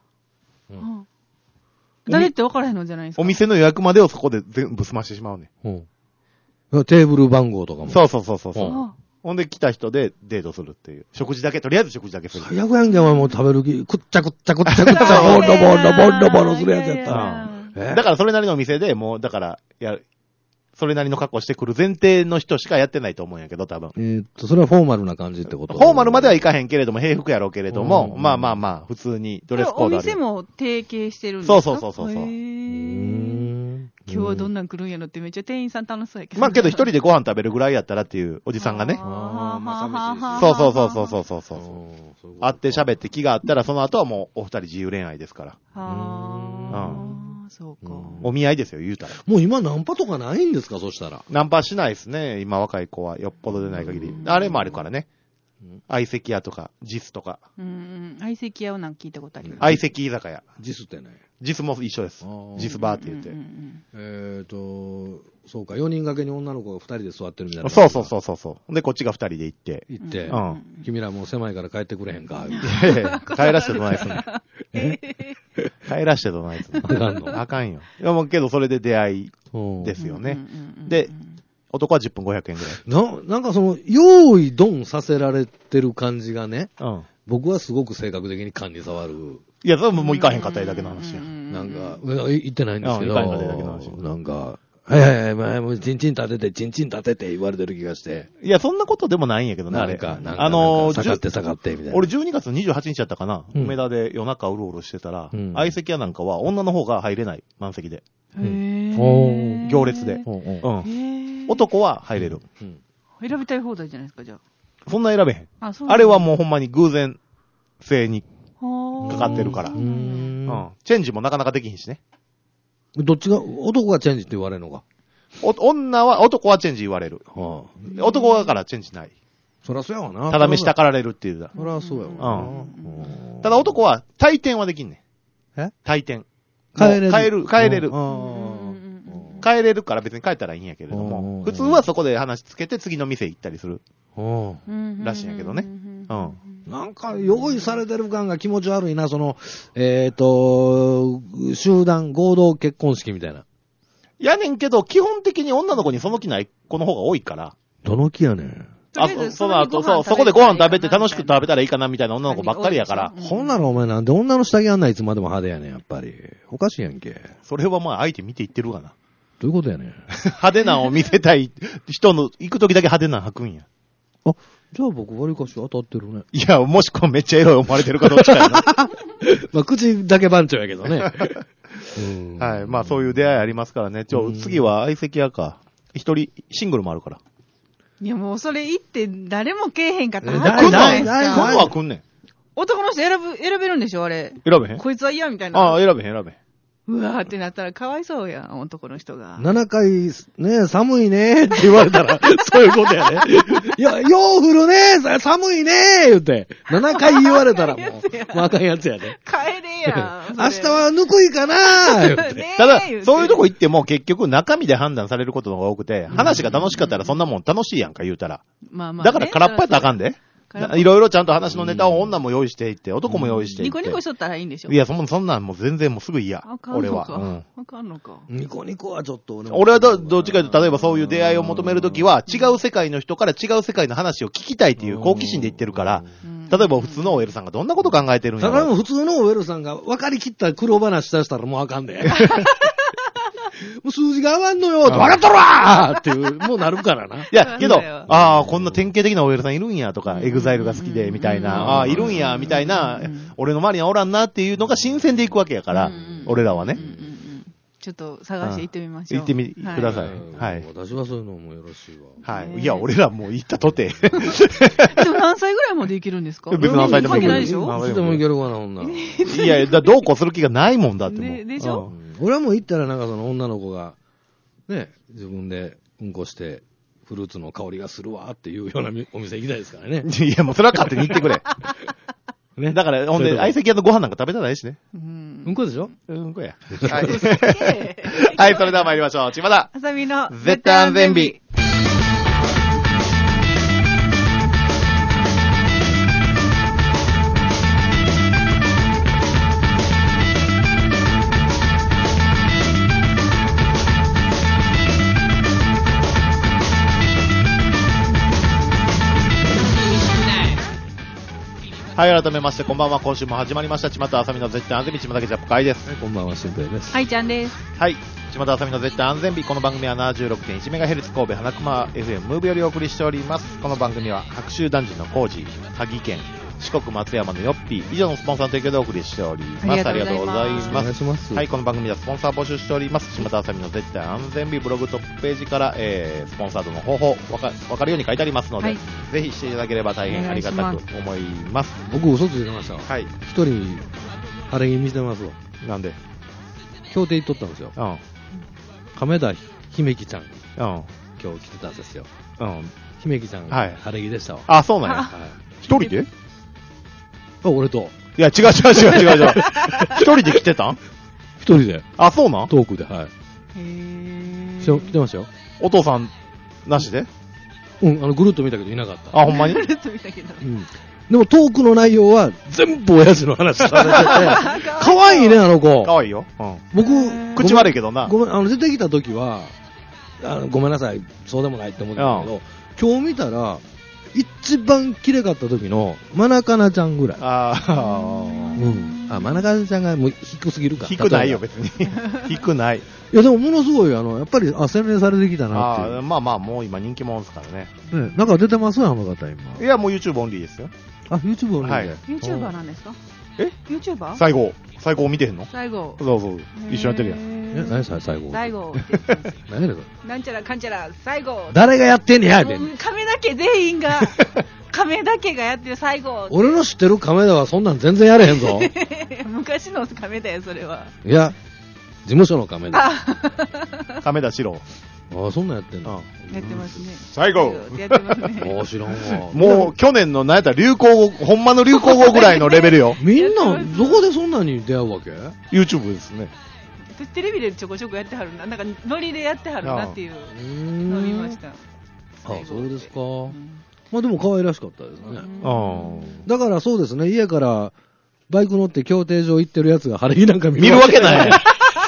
誰って分からへんのじゃないですか。 お店の予約までをそこで全部済ましてしまうね。 テーブル番号とかも。 そう。ほんで来た人でデートするっていう。とりあえず食事だけする。 最悪やんけ、お前もう食べる気、くっちゃ、ボロするやつやったら。 だからそれなりのお店でもう、だから、それなりの格好してくる前提の人しかやってないと思うんやけど、多分。 それはフォーマルな感じってこと？ フォーマルまではいかへんけれども、平服やろうけれども、まあ、普通にドレスコードある。 お店も提携してるんですか？ そう。 今日はどんなん来るんやろってめっちゃ店員さん楽しそうやけど。 まあけど一人でご飯食べるぐらいやったらっていうおじさんがね。そう。会って喋って気があったらその後はもうお二人自由恋愛ですから。 そうか。 お見合いですよ、言うたら。 もう今ナンパとかないんですか、そしたら。 ナンパしないですね、今若い子は。よっぽどでない限り。あれもあるからね。相席屋とか、ジスとか。 相席屋をなんか聞いたことあります。 相席居酒屋。 ジスってね。 ジスも一緒です。ジスバーって言って。 そうか、4人掛けに女の子が2人で座ってるみたいな。 そう。で、こっちが2人で行って。 君らもう狭いから帰ってくれへんか。 帰らしてどないすんの。帰らしてどないすんの。 あかんの？ あかんよ。いやもうけどそれで出会いですよね。で、男は10分500円ぐらい。 なんか用意ドンさせられてる感じがね。僕はすごく性格的に勘に触る。 いや、それももう行かへんかっただけの話や。 なんか、行ってないんですけど。 行かへんかっただけの話。 なんか、もうチンチン立てて言われてる気がして。 いや、そんなことでもないんやけどね、あれ。 下がってみたいな。 俺12月28日やったかな、梅田で夜中うろうろしてたら、相席屋なんかは女の方が入れない、満席で。行列で。 男は入れる。 選びたい放題じゃないですか、じゃあ。 そんな選べへん。あれはもうほんまに偶然性にかかってるから。チェンジもなかなかできひんしね。 どっちが、男がチェンジって言われるのか。 男はチェンジ言われる。男だからチェンジない。 そらそうやわな。 ただ飯たかられるっていう。 そらそうやわな。 ただ男は退店はできんねん。退店。帰れる。帰れるから別に帰ったらいいんやけれども、普通はそこで話つけて次の店行ったりする。らしいんやけどね。 なんか用意されてる感が気持ち悪いな、集団合同結婚式みたいな。 やねんけど、基本的に女の子にその気ない子の方が多いから。 どの気やねん。 その後、そこでご飯食べて楽しく食べたらいいかなみたいな女の子ばっかりやから。 ほんならお前なんで女の下着あんないつまでも派手やねん、やっぱり。おかしいやんけ。 それはまあ相手見て言ってるがな。 どういうことやねん。 派手なのを見せたい人の、行くときだけ派手なの履くんや。 あ、じゃあ僕割りかし当たってるね。 いや、もしくはめっちゃエロい思われてるかどっちかやな。 まあ口だけ番長やけどね。 はい。まあそういう出会いありますからね。次は相席屋か。一人、シングルもあるから。 いやもうそれ言って誰もけえへんかったら来んのは来んねん。 男の人選べるんでしょあれ。 選べへんこいつは嫌みたいな。 ああ、選べへん。 うわーってなったらかわいそうやん、男の人が。 7回、ね、寒いねって言われたら、そういうことやね。いや、よう降るね、寒いね言って、7回言われたらもう、あかんやつやね。 帰れやん。 明日はぬくいかな言って。 ただ、そういうとこ行っても結局中身で判断されることの方が多くて、話が楽しかったらそんなもん楽しいやんか言うたら。まあまあ。だから空っぽやったらあかんで。いろいろちゃんと話のネタを女も用意していって、男も用意していって。 ニコニコしとったらいいんでしょ。 いや、そんなんもう全然もうすぐ嫌。俺は。 あかんのか。 ニコニコはちょっと俺はどっちかというと、例えばそういう出会いを求めるときは、違う世界の人から違う世界の話を聞きたいっていう好奇心で言ってるから、例えば普通の OL さんがどんなこと考えてるんやろ。 ただ普通の OL さんが分かりきった苦労話しだしたらもうあかんで。もう数字が合わんのよ、分かっとるわーっていう、もうなるからな。 いや、けど、こんな典型的な OL さんいるんやとか、エグザイルが好きで、みたいな、いるんや、みたいな、俺の周りにはおらんなっていうのが新鮮でいくわけやから、俺らはね。 ちょっと探して行ってみましょう。 行ってみ、ください。はい。 私はそういうのもよろしいわ。 はい。いや、俺らもう行ったとて。 でも何歳ぐらいまで行けるんですか？ 別に何歳でも行けないでしょ？ いつでも行けるわな、女。 いや、どうこうする気がないもんだってもう。 でしょ？ 俺はもう行ったらなんかその女の子が、ね、自分でうんこして、フルーツの香りがするわっていうようなお店行きたいですからね。 いや、もうそれは勝手に行ってくれ。ね。だから、ほんで、相席屋のご飯なんか食べたないしね。 うんこでしょ？ うんこや。はい。はい、それでは参りましょう。千葉田。 あさみの絶対安全日。はい、改めまして、こんばんは。今週も始まりました。ちまたあさみの絶対安全日、ちまたけジャップ会です。 はい、こんばんは、しんぺいです。 はい、ちゃんです。 はい、ちまたあさみの絶対安全日。この番組は 76.1MHz 神戸花熊 FM ムーブよりお送りしております。この番組は白州男児のコージ、萩県、四国松山のヨッピー、以上のスポンサーの提供でお送りしております。ありがとうございます。お願いします。 はい、この番組ではスポンサー募集しております。ちまたあさみの絶対安全日ブログトップページから、スポンサードの方法わかるように書いてありますので、はい、ぜひしていただければ大変ありがたく思います。 僕嘘ついてました。 はい。 一人、晴れ着見てますわ。 なんで協定行っとったんですよ。亀田姫樹ちゃん。今日来てたんですよ。姫樹ちゃん、はい、晴れ着でしたわ。 あ、そうなんや。一人で俺と。 いや、違う。一人で来てたん？ 一人で。 あ、そうなん？ トークで、はい。来てましたよ。 お父さん、なしで？ ぐるっと見たけどいなかった。 あ、ほんまに？ ぐるっと見たけど。 でもトークの内容は全部親父の話されてて、可愛いね、あの子。 可愛いよ。 僕、 口悪いけどな。 ごめん、出てきた時は、ごめんなさい、そうでもないって思ってたけど、今日見たら、一番綺麗かった時の、マナカナちゃんぐらい。マナカナちゃんがもう低すぎるか。 低ないよ、別に。低ない。いや、でもものすごい、やっぱり、洗練されてきたなっていう。 まあ、もう今人気者ですからね。 ね、なんか出てますよ、あの方、今。 いや、もう YouTube オンリーですよ。 あ、YouTube オンリーで。 YouTuber なんですか？YouTuber？ 最後見てへんの？ 最後。 そう。一緒にやってるやん。 何最後最後って言ってます。 何やねんなんちゃらかんちゃら、最後。 誰がやってんねやで。 亀田家全員が、亀田家がやってる最後。 俺の知ってる亀田はそんなん全然やれへんぞ。 昔の亀田よ、それは。 いや、事務所の亀田。 亀田史郎。 ああ、そんなんやってんの。 やってますね。 最後。 やってますね。 ああ、知らんわ。 もう去年の何やったら流行語、ほんまの流行語ぐらいのレベルよ。 みんな、どこでそんなに出会うわけ？ YouTube ですね。 テレビでちょこちょこやってはるな。なんかノリでやってはるなっていうのを見ました。 ああ、そうですか。まあでも可愛らしかったですね。だからそうですね、家からバイク乗って競艇場行ってるやつが晴れ着なんか見るわけない。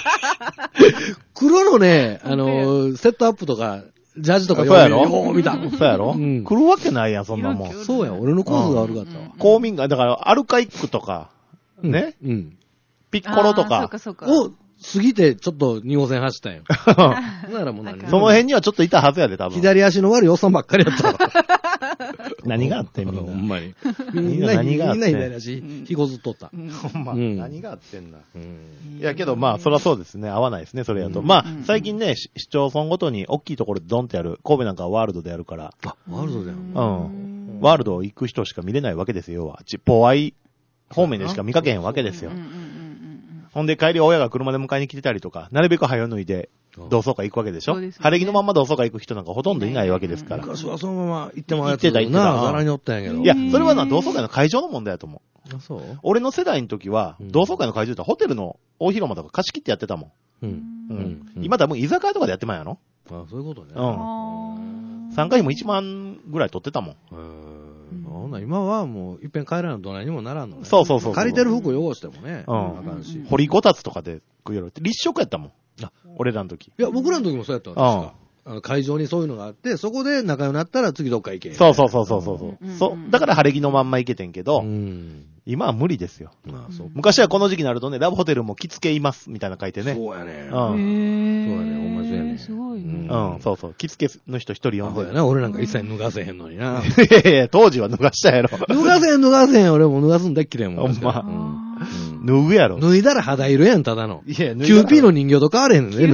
黒のね、セットアップとか、ジャージとかそうやろ見た。 そうやろ、来るわけないやん、そんなもん。 そうや、俺のコースが悪かったわ。 公民が、だからアルカイックとか、ね、ピッコロとかを過ぎてちょっと2号線走ったんよ。ならもう何その辺にはちょっといたはずやで、多分。 左足の悪いおっさんばっかりやったわ。 何があってんみんな。 ほんまに。 みんな何があってんみんな左足、ひこずっとった。 ほんま、何があってんだ。いやけどまあ、そらそうですね。合わないですね、それやと。まあ、最近ね、市町村ごとに大きいところでドンってやる。神戸なんかはワールドでやるから。 あ、ワールドだよ。 ワールド行く人しか見れないわけですよ、要は。ポアイ方面でしか見かけへんわけですよ。ほんで帰り親が車で迎えに来てたりとか、なるべく早脱いで同窓会行くわけでしょ。晴れ着のまんま同窓会行く人なんかほとんどいないわけですから。 昔はそのまま行ってもらってた。 ざらにおったんやけど。 いや、それはな、同窓会の会場の問題だと思う。 あ、そう？ 俺の世代の時は、同窓会の会場ってホテルの大広間とか貸し切ってやってたもん。今多分居酒屋とかでやってまんやろ。 あ、そういうことね。 参加費も1万ぐらい取ってたもん。 今はもういっぺん帰らないとどないにもならんのね。 そう。 借りてる服汚してもね。あかんし。 掘りこたつとかで食いよるって立食やったもん。俺らの時。 いや、僕らの時もそうやったんですか。会場にそういうのがあって、そこで仲良くなったら次どっか行け。 そう。だから晴れ着のまんま行けてんけど、今は無理ですよ。昔はこの時期になるとね、ラブホテルも着付けいますみたいな書いてね。 そうやね。そうやね。ほんまそうやね。 すごいね。 そう。着付けの人一人呼んで。 そうやな。俺なんか一切脱がせへんのにな。 いや当時は脱がしたやろ。 脱がせん。俺も脱がすんだっきれんもん。 ほんま。脱ぐやろ。 脱いだら肌色やん、ただの。 いや、 QP の人形と変われへんのね、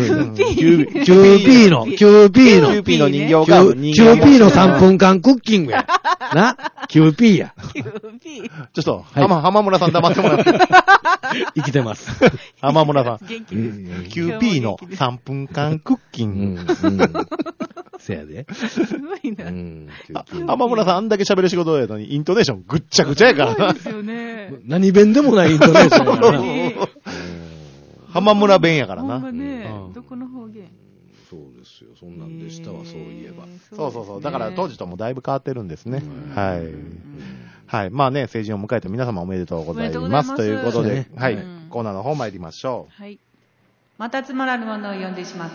QP の人形が。 QP の3分間クッキングや。な ?QP や。 ちょっと、浜村さん黙ってもらって。 生きてます。 浜村さん。 元気です。 QP の3分間クッキング。 せやで。 すごいな。 浜村さんあんだけ喋る仕事やのに、イントネーションぐっちゃぐちゃやからな。 そうですよね。 何弁でもないイントネーションやな。 浜村弁やからな。 どこの方言？ そうですよ。そんなんでしたわ、そういえば。 そう。だから当時ともだいぶ変わってるんですね。はい。はい。まあね、成人を迎えて皆様おめでとうございます。ということで、はい。コーナーの方参りましょう。 はい。またつまらぬものを読んでしまった。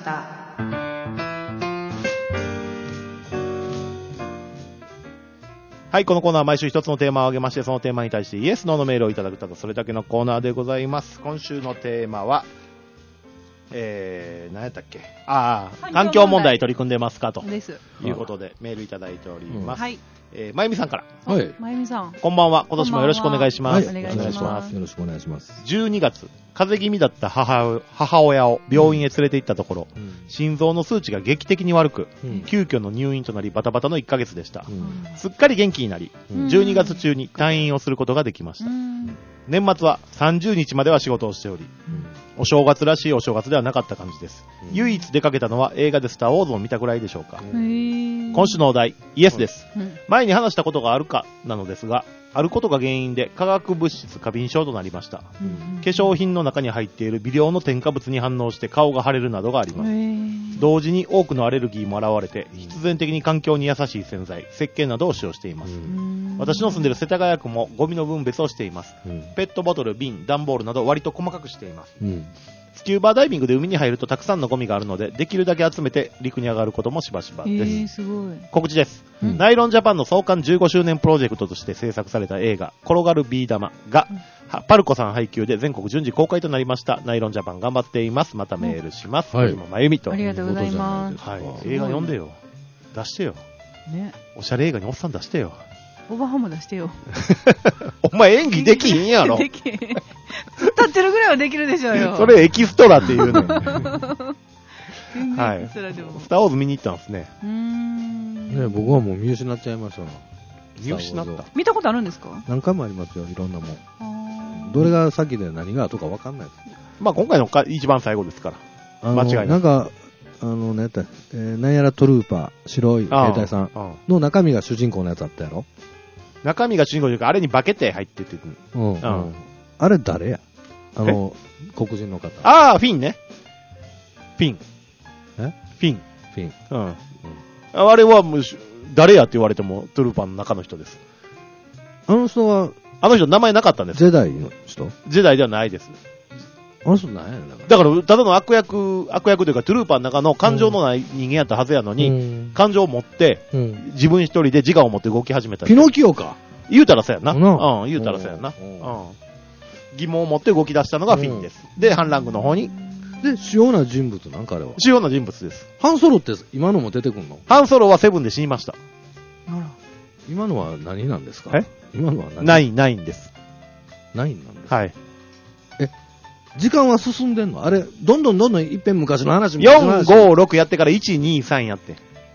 はい、このコーナーは毎週一つのテーマを挙げまして、そのテーマに対してイエス・ノーのメールをいただくただそれだけのコーナーでございます。今週のテーマは、何やったっけ？環境問題取り組んでますかということでメールいただいております。はい。まゆみさんから。 はい。 まゆみさん。 こんばんは。今年もよろしくお願いします。 お願いします。 よろしくお願いします。 12月、風邪気味だった母親を病院へ連れて行ったところ、心臓の数値が劇的に悪く、急遽の入院となりバタバタの1ヶ月でした。すっかり元気になり、12月中に退院をすることができました。年末は30日までは仕事をしており、お正月らしいお正月ではなかった感じです。唯一出かけたのは映画でスターウォーズを見たぐらいでしょうか。今週のお題、イエスです。前に話したことがあるかなのですが、あることが原因で化学物質過敏症となりました。化粧品の中に入っている微量の添加物に反応して顔が腫れるなどがあります。同時に多くのアレルギーも現れて、必然的に環境に優しい洗剤、石鹸などを使用しています。私の住んでいる世田谷区もゴミの分別をしています。ペットボトル、瓶、段ボールなど割と細かくしています。スキューバダイビングで海に入るとたくさんのゴミがあるので、できるだけ集めて陸に上がることもしばしばです。 すごい。 告知です。ナイロンジャパンの創刊15周年プロジェクトとして制作された映画、転がるビー玉が、パルコさん配給で全国順次公開となりました。ナイロンジャパン頑張っています。またメールします。まゆみと。 ありがとうございます。 はい。映画読んでよ。出してよ。ね。おしゃれ映画におっさん出してよ。 オバハも出してよ。 お前演技できひんやろ。 できひん。 立ってるぐらいはできるでしょうよ。 それエキストラっていうね。 全然エキストラでも。 スターウォーズ見に行ったんですね。 ね、僕はもう見失っちゃいましたな。 見失った。 見たことあるんですか？ 何回もありますよ、いろんなもん。どれが先で何が後か分かんないです。 まあ今回の一番最後ですから。間違いない。 なんか、なんやった、なんやらトルーパー、白い兵隊さんの中身が主人公のやつあったやろ？ 中身が主人公というか、あれに化けて入ってて。 あれ誰や？黒人の方。 ああ、フィンね。フィン。 フィン。 あれはもう、誰やって言われても、トゥルーパーの中の人です。 あの人は、 あの人名前なかったんです。 ジェダイの人？ ジェダイではないです。 あの人なんやねんだから、ただの悪役というか、トゥルーパーの中の感情のない人間やったはずやのに、感情を持って、自分一人で自我を持って動き始めた。 ピノキオか。 言うたらそうやな。言うたらそうやな。疑問を持って動き出したのがフィンです。で、反乱軍の方に。 で、主要な人物なんかあれは。 主要な人物です。 ハンソロって今のも出てくんの？ ハンソロはセブンで死にました。 あら。 今のは何なんですか？今のは何？ ないんです。 ないんなんですか？ はい。 時間は進んでんの？あれ、どんどんいっぺん昔の話も。 4、5、6やってから1、2、3やって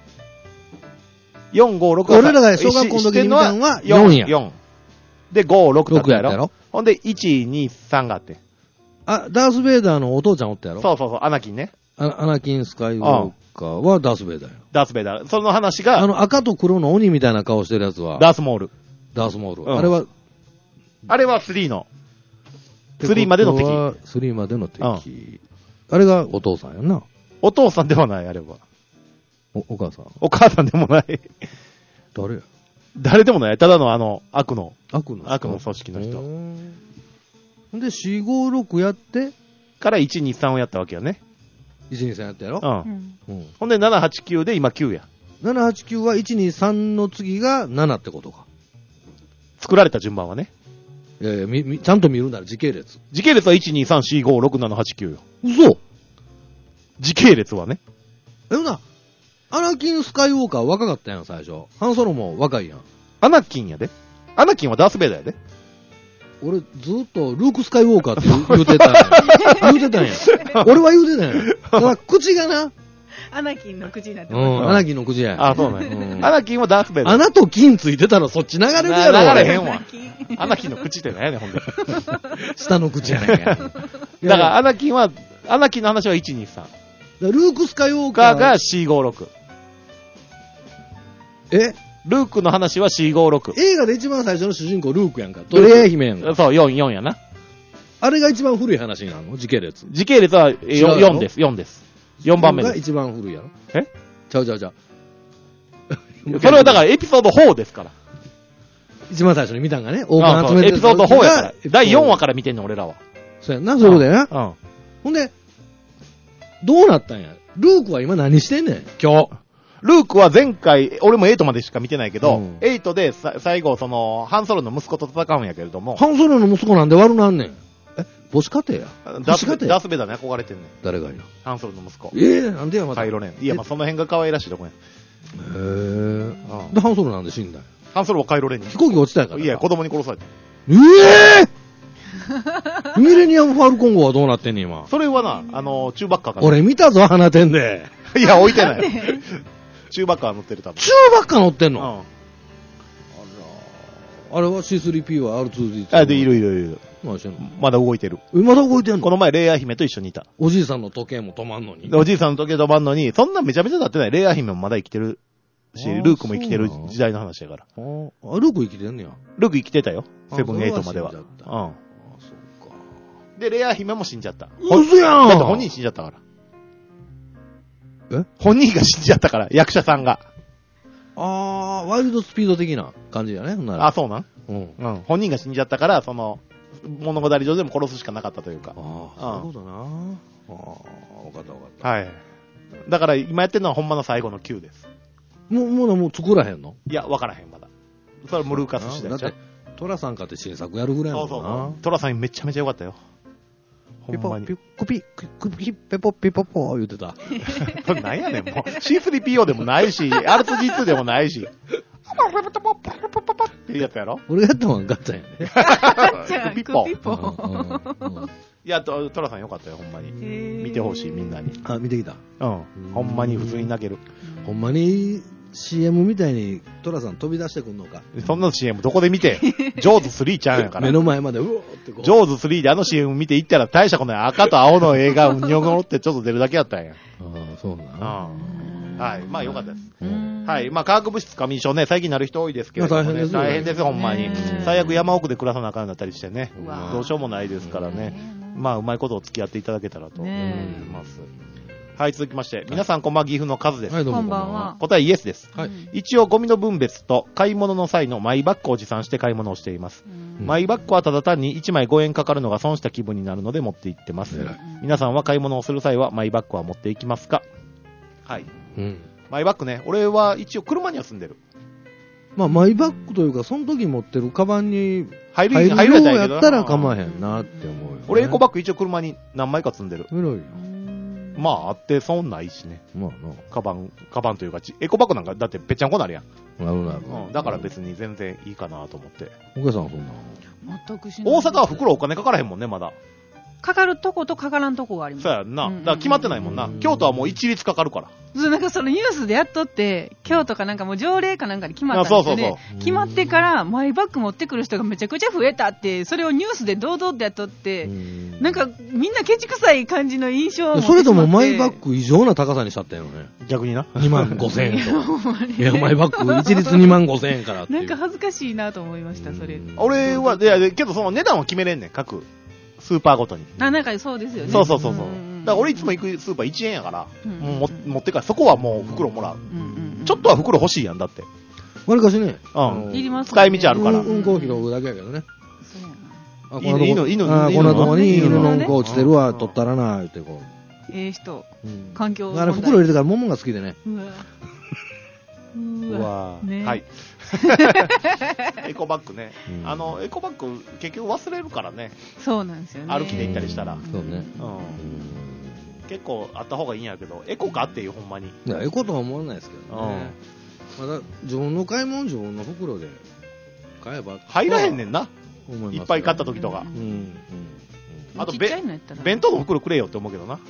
。4、5、6 俺らが小学校の時に見たのは4や。 4。で、5、6だったやろ。 6やったやろ。 ほんで、1、2、3があって。 ダース・ベイダーのお父ちゃんおったやろ。 そう、アナキンね。 アナキン・スカイウォーカーはダース・ベイダーや。 ダース・ベイダー。その話が。 赤と黒の鬼みたいな顔してるやつは。 ダース・モール。 あれは 3の。3までの敵。 3までの敵。あれがお父さんやんな。 お父さんではない、あれは。 お母さん。 お母さんでもない。 誰や？ 誰でもない。ただの悪の組織の人。 で、4、5、6やって、 から1、2、3をやったわけよね。 1、2、3やったやろ？ ほんで、7、8、9で今9や。 7、8、9は1、2、3の次が7ってことか。 作られた順番はね。 いやちゃんと見るなら時系列。 時系列は1、2、3、4、5、6、7、8、9よ。 嘘？ 時系列はね。 アナキン・スカイウォーカー若かったやん、最初。ハンソロも若いやん。 アナキンやで。アナキンはダース・ベイダーやで。 俺、ずっとルーク・スカイウォーカーって言うてたんや。言うてたんや。俺は言うてたんや。だから口がな。 アナキンの口になってます。 アナキンの口や。 あ、そうね。アナキンはダース・ベイダー。 アナとキンついてたらそっち流れるやろ。 流れへんわ。アナキンの口って何やねん、ほんで。 下の口やねんや。 だからアナキンの話は1、2、3。 ルーク・スカイウォーカーが4、5、6。ルークの話は4、5、6。 映画で一番最初の主人公ルークやんか。トレイ姫やんか。 そう、4やな。 あれが一番古い話になるの？時系列。 時系列は4です。4番目です。 が一番古いやろ？ちゃう。それはだからエピソード4ですから。 一番最初に見たんがね、王冠集めてエピソード4やから。第4話から見てんの、俺らは。 そうやんな、そういうことやな。ほんで、どうなったんや？ルークは今何してんねん、今日。 ルークは前回、俺も8までしか見てないけど、8で最後、ハンソロの息子と戦うんやけれども。 ハンソロの息子なんで悪なんねん。母子家庭や。 ダース・ベイダーに憧れてんねん。 誰がや？ ハンソロの息子。 なんでやまた。 カイロレン。いや、まあその辺が可愛らしいとこや。 で、ハンソロなんで死んだんや。 ハンソロはカイロレンに。 飛行機落ちたやから。 いや、子供に殺された。 ミレニアム・ファルコン号はどうなってんねん、今。 それはな、チューバッカーかな。 俺見たぞ、花店で。 いや、置いてない。チューバッカー乗ってる、多分。 チューバッカー乗ってんの？あれは C3P は R2D2。 いる。まだ動いてる。 まだ動いてんの？ この前、レイア姫と一緒にいた。 おじいさんの時計も止まんのに。 おじいさんの時計止まんのに、そんなめちゃめちゃ経ってない。レイア姫もまだ生きてるし、ルークも生きてる時代の話やから。 ルーク生きてんねや。 ルーク生きてたよ。セブン、8までは。 そうか。 で、レイア姫も死んじゃった。 嘘やん！ だって本人死んじゃったから。本人が死んじゃったから、役者さんが。 ワイルドスピード的な感じやね、ほんなら。 そうなん？本人が死んじゃったから、物語上でも殺すしかなかったというか。 そういうことな。わかった。 はい。だから今やってるのはほんまの最後の9です。 もう作らへんの？ いや、わからへん、まだ。それはもうルーカス次第じゃん。 トラさんかって新作やるぐらいなのかな。 そう。トラさんめちゃめちゃ良かったよ。ほんまに。 ピペポピポポ言うてた。 なんやねん、もう。C3PO でもないし、R2D2 でもないし。 っていうやつやろ。 俺がやったのはガッチャンやね。 じゃあ、 ピッポピポ。 いや、トラさんよかったよ、ほんまに。見てほしい、みんなに。 あ、見てきた。 ほんまに普通に泣ける。 ほんまに CM みたいにトラさん飛び出してくんのか。 そんな CM どこで見て、ジョーズ3ちゃうんやから。 目の前までうおーってこう。 ジョーズ3であの CM 見て行ったら大したことない。赤と青の映画うにょごろってちょっと出るだけやったんや。 ああ、そうなんだ。 はい。まあよかったです。はい。まあ化学物質過敏症ね、最近なる人多いですけど、ね、 大変ですよ。 大変ですよ、ほんまに。最悪山奥で暮らさなあかんなったりしてね。 うわどうしようもないですからね。まあうまいことを付き合っていただけたらと思います。はい、続きまして。皆さんこんばんは、岐阜のカズです。 はい、どうもこんばんは。 答えイエスです。 はい。 一応ゴミの分別と買い物の際のマイバッグを持参して買い物をしています。マイバッグはただ単に1枚5円かかるのが損した気分になるので持って行ってます。皆さんは買い物をする際はマイバッグは持っていきますか？はい。マイバッグね、俺は一応車には住んでる。 まあ、マイバッグというか、その時持ってるカバンに入るようやったやったら構わへんなって思うよ、ね。 俺エコバッグ一応車に何枚か積んでる。 広いよ。 まあ、あって損ないしね。 まあな。 カバンというか、エコバッグなんかだってぺっちゃんこなるやん。 なるなる。 だから別に全然いいかなと思って。 お母さんはそんなの全くしない。 大阪は袋お金かからへんもんね、まだ。 かかるとことかからんとこがあります。 そうやんな。だから決まってないもんな。京都はもう一律かかるから。 なんかそのニュースでやっとって、京都かなんかもう条例かなんかで決まったんですよね。 そう決まってからマイバッグ持ってくる人がめちゃくちゃ増えたって、それをニュースで堂々とやっとって、なんかみんなケチくさい感じの印象を持ってしまって。 それともマイバッグ異常な高さにしちゃったよね。 逆にな。 2万5千円と。いや、マイバッグ一律2万5千円からっていう。 なんか恥ずかしいなと思いました、それ。 俺は、いや、けどその値段は決めれんねん、各スーパーごとに。 なんかそうですよね。 そう。だから俺いつも行くスーパー1円やから、持ってから、そこはもう袋もらう。ちょっとは袋欲しいやん、だって。 わりかしね。 いります。 使い道あるから。 うんこを拾うだけやけどね。 そうやな。犬こんなとこに犬のうんこ落ちてるわ、取ったらな、ってこう。人。環境。 あれ袋入れてから桃が好きでね。 うわはい。エコバッグね。エコバッグ結局忘れるからね。 そうなんですよね。 歩きで行ったりしたら。 そうね。 結構あった方がいいんやけど、エコかっていうほんまに。 いや、エコとは思わないですけどね。まだ自分の買い物自分の袋で買えば。 入らへんねんな。いっぱい買った時とか。あと、弁当の袋くれよって思うけどな。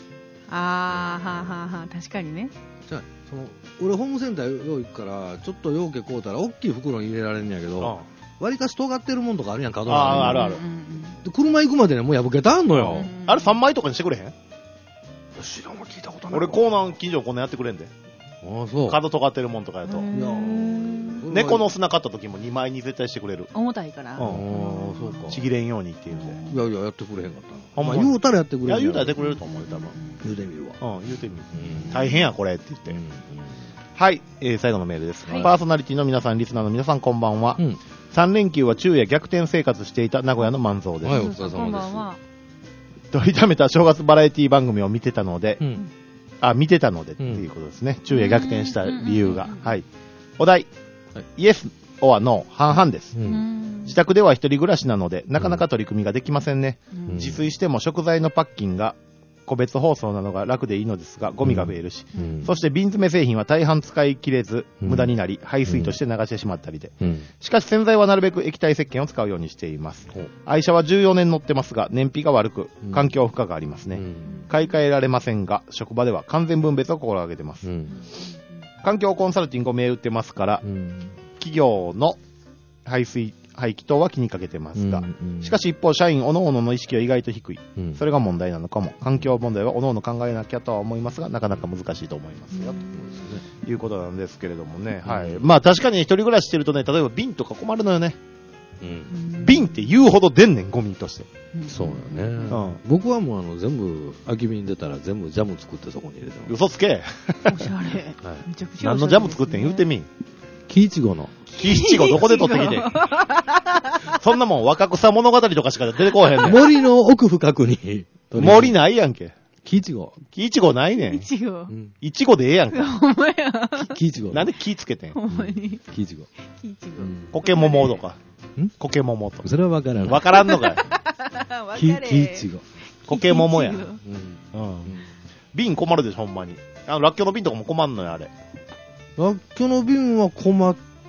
確かにね。 じゃあ、俺ホームセンターよう行くから、ちょっとようけ買うたら、大きい袋に入れられんやけど、わりかし尖ってるもんとかあるやん、角が。 ある。 で、車行くまでね、もう破けたんのよ。 あれ3枚とかにしてくれへん？ 知らんわ、聞いたことない。 俺、コーナー近所こんなやってくれんで。 ああ、そう。 角尖ってるもんとかやと。猫の砂買った時も2枚に絶対してくれる。 重たいから。 そうか。 ちぎれんようにっていうんで。 いや、やってくれへんかった。まあ、言うたらやってくれる。 いや、言うたらやってくれると思うよ、多分。 言うてみるわ。 言うてみる。大変や、これって言って。はい、最後のメールです。パーソナリティの皆さん、リスナーの皆さん、こんばんは。3連休は昼夜逆転生活していた名古屋の万蔵です。 はい、お疲れ様です。 取りためた正月バラエティ番組を見てたので、見てたのでっていうことですね。昼夜逆転した理由が。はい。お題、イエスオアノー半々です。自宅では一人暮らしなので、なかなか取り組みができませんね。自炊しても食材のパッキンが個別包装なのが楽でいいのですが、ゴミが増えるし、そして瓶詰め製品は大半使い切れず、無駄になり、排水として流してしまったりで。しかし洗剤はなるべく液体石鹸を使うようにしています。愛車は14年乗ってますが、燃費が悪く、環境負荷がありますね。買い替えられませんが、職場では完全分別を心がけてます。環境コンサルティングを銘打ってますから、企業の排気等は気にかけてますが、しかし一方、社員各々の意識は意外と低い。それが問題なのかも。環境問題は各々考えなきゃとは思いますが、なかなか難しいと思いますよ。ということなんですけれどもね。はい。まあ確かに一人暮らししてるとね、例えば瓶とか困るのよね。瓶って言うほど出んねん、ゴミとして。 そうだね。僕はもう全部、空き瓶出たら全部ジャム作ってそこに入れてます。 嘘つけ。 おしゃれ。めちゃくちゃ。 何のジャム作ってん言うてみ。 木いちごの。 木いちごどこで取ってきて。そんなもん若草物語とかしか出てこへんねん。 森の奥深くに。 森ないやんけ。 木いちご。 木いちごないねん。 いちご。 いちごでええやんか。 ほんまや。 木いちご。 なんで木つけてん。 ほんまに。 木いちご。 木いちご。 コケモモとか。コケモモとか。 それはわからん。 わからんのかい。 木いちご。 コケモモや。瓶困るでしょ、ほんまに。らっきょうの瓶とかも困んのよ、あれ。 らっきょうの瓶は困っ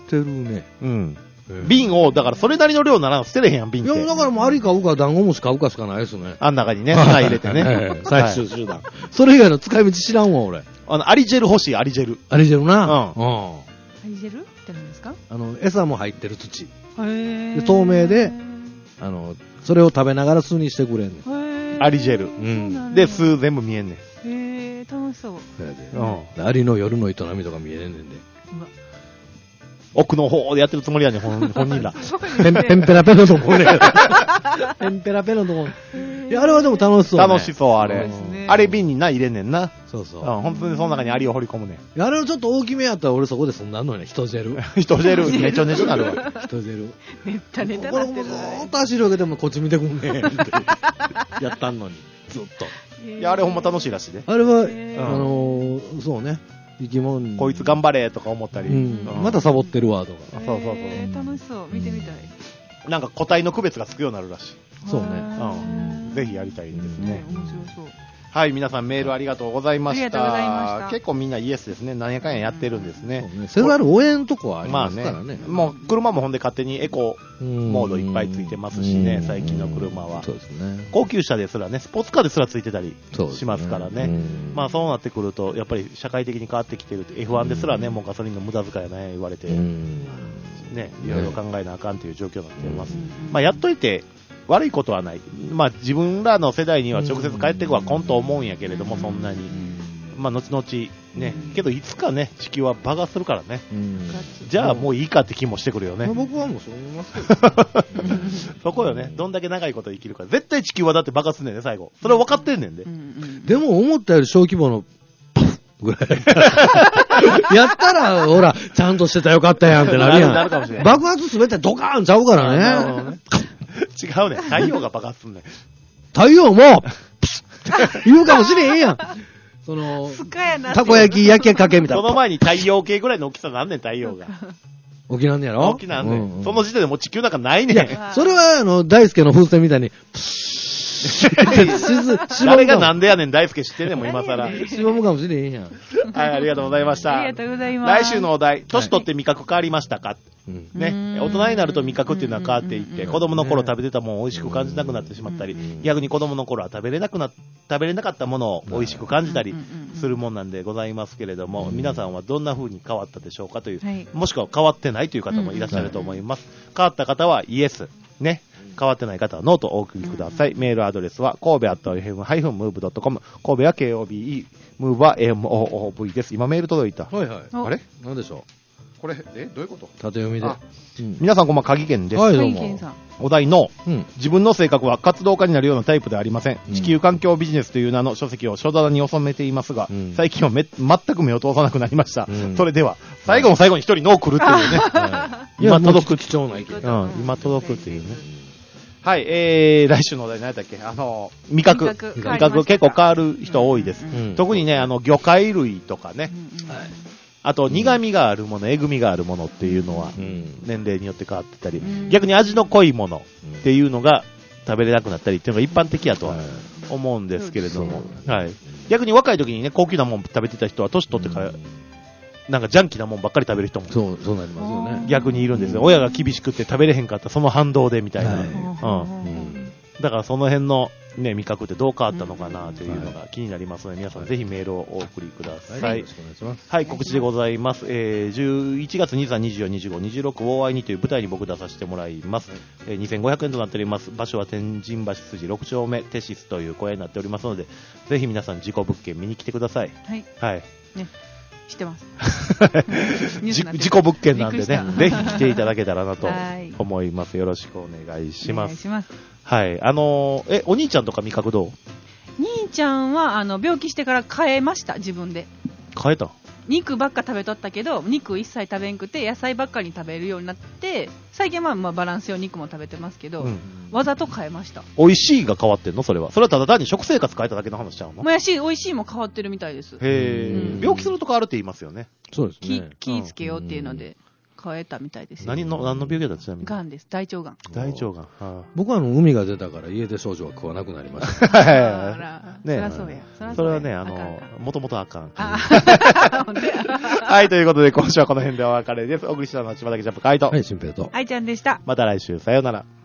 てるね。 うん。瓶を、だからそれなりの量なら捨てれへんやん、瓶って。 いや、だからもうアリ買うかダンゴムシ買うかしかないですね。 あん中にね、砂入れてね。 最終手段。それ以外の使い道知らんわ、俺。 アリジェル欲しい、アリジェル。 アリジェルな。 うん。 アリジェルって何ですか？ 餌も入ってる土。 で透明で、それを食べながら巣にしてくれんねん。アリジェル。 うん。 で、巣全部見えんねん。 楽しそう。 うん。アリの夜の営みとか見えねんねんで。 奥の方でやってるつもりやねん、本人ら。 ペンペラペのとこね。ペンペラペのとこ。いや、あれはでも楽しそうね。 楽しそう、あれ。あれ瓶に入れんねんな。 そうそう。 本当にその中にアリを掘り込むねん。 あれをちょっと大きめやったら俺そこでそんなんのね、人ジェル。 人ジェル、めちょねちょなるわ。 人ジェル。 めったねたこれもずーっと足広げてもこっち見てくんねんって。やったんのに。ずっと。 いや、あれほんま楽しいらしいね。 あれは、そうね。生き物こいつ頑張れとか思ったり。 またサボってるわとか。 そう。 楽しそう。見てみたい。 なんか個体の区別がつくようになるらしい。 そうね。 ぜひやりたいんですね。 面白そう。 はい、皆さんメールありがとうございました。 ありがとうございました。 結構みんなイエスですね。何やかんややってるんですね。 せざるを得んとこはありますからね。 もう車もほんで勝手にエコモードいっぱいついてますしね、最近の車は。 そうですね。 高級車ですらね、スポーツカーですらついてたりしますからね。まあそうなってくると、やっぱり社会的に変わってきてる。F1 ですらね、もうガソリンの無駄遣いやね、言われて、ね、いろいろ考えなあかんという状況になっています。まあやっといて、悪いことはない。まあ自分らの世代には直接帰ってくはこんと思うんやけれども、そんなに。まあ後々ね、けどいつかね、地球は爆発するからね。じゃあもういいかって気もしてくるよね。 僕はもうそう思いますけど。 そこよね。どんだけ長いこと生きるか。絶対地球はだって爆発すんねんね、最後。それは分かってんねんで。 でも思ったより小規模の、ぐらい。やったら、ほら、ちゃんとしてたらよかったやんってなるやん。 なるかもしれない。 爆発すべてドカーンちゃうからね。 違うね。太陽が爆発すんねん。 太陽も、言うかもしれへんやん。たこ焼き焼けかけみたいな。 その前に太陽系ぐらいの大きさなんねん、太陽が。 大きなんねやろ大きなんねん。その時点でもう地球なんかないねん。 それは、大輔の風船みたいに、 誰がなんでやねん、大輔知ってんねんもん、今更。 しぼむかもしれへんやん。 はい、ありがとうございました。 ありがとうございます。 来週のお題、年取って味覚変わりましたか？ね、大人になると味覚っていうのは変わっていって、子供の頃食べてたものを美味しく感じなくなってしまったり、逆に子供の頃は食べれなかったものを美味しく感じたりするもんなんでございますけれども、皆さんはどんな風に変わったでしょうかという、もしくは変わってないという方もいらっしゃると思います。変わった方はイエス、ね。変わってない方はノートをお送りください。メールアドレスは神戸@fm-move.com、 神戸は KOBE、ムーブは MOOV です。今メール届いた。 はいはい。 あれなんでしょうこれ、どういうこと？ 縦読みで。 皆さんこんばんは、鍵健です。 はい、どうも。 お題の、自分の性格は活動家になるようなタイプではありません。地球環境ビジネスという名の書籍を書棚に収めていますが、最近は全く目を通さなくなりました。それでは、最後の最後に一人ノー来るっていうね。今届く。 貴重な意見。 今届くっていうね。はい、来週のお題何やったっけ？味覚結構変わる人多いです。特にね、魚介類とかね。あと、苦味があるもの、えぐみがあるものっていうのは、年齢によって変わってたり、逆に味の濃いものっていうのが食べれなくなったりっていうのが一般的やとは思うんですけれども、はい。逆に若い時にね、高級なもの食べてた人は、年取ってから、なんかジャンキーなもんばっかり食べる人もそうなりますよね。 逆にいるんですよ。親が厳しくて食べれへんかったその反動でみたいな。だからその辺のね、味覚ってどう変わったのかなというのが気になりますので、皆さんぜひメールをお送りください。はい、告知でございます。11月23、24、25、26、大愛にという舞台に僕出させてもらいます。2500円となっております。場所は天神橋筋6丁目テシスという小屋になっておりますので、ぜひ皆さん自己物件見に来てください。 はい。 はい。 ね。知ってます。 自己物件なんでね、ぜひ来ていただけたらなと思います。よろしくお願いします。はい。お兄ちゃんとか味覚どう？ 兄ちゃんは、病気してから変えました、自分で。 変えた？ 肉ばっか食べとったけど、肉一切食べんくて、野菜ばっかり食べるようになって、最近はまあバランスよ肉も食べてますけど、わざと変えました。 美味しいが変わってんのそれは。それはただ単に食生活変えただけの話ちゃうの？ もやし、美味しいも変わってるみたいです。 病気すると変わるって言いますよね。 そうですね。 気ぃつけようっていうので。変えたみたいですよ。 何の病気だったちなみに？ がんです。大腸がん。 大腸がん。 僕は海が出たから家で少女は食わなくなりました。 ね。 そらそうや。 それはね、もともとあかん。 本当や。 はい、ということで今週はこの辺でお別れです。お送りしたのは千葉だけジャンプカイト。 はい、新平と。 愛ちゃんでした。 また来週、さようなら。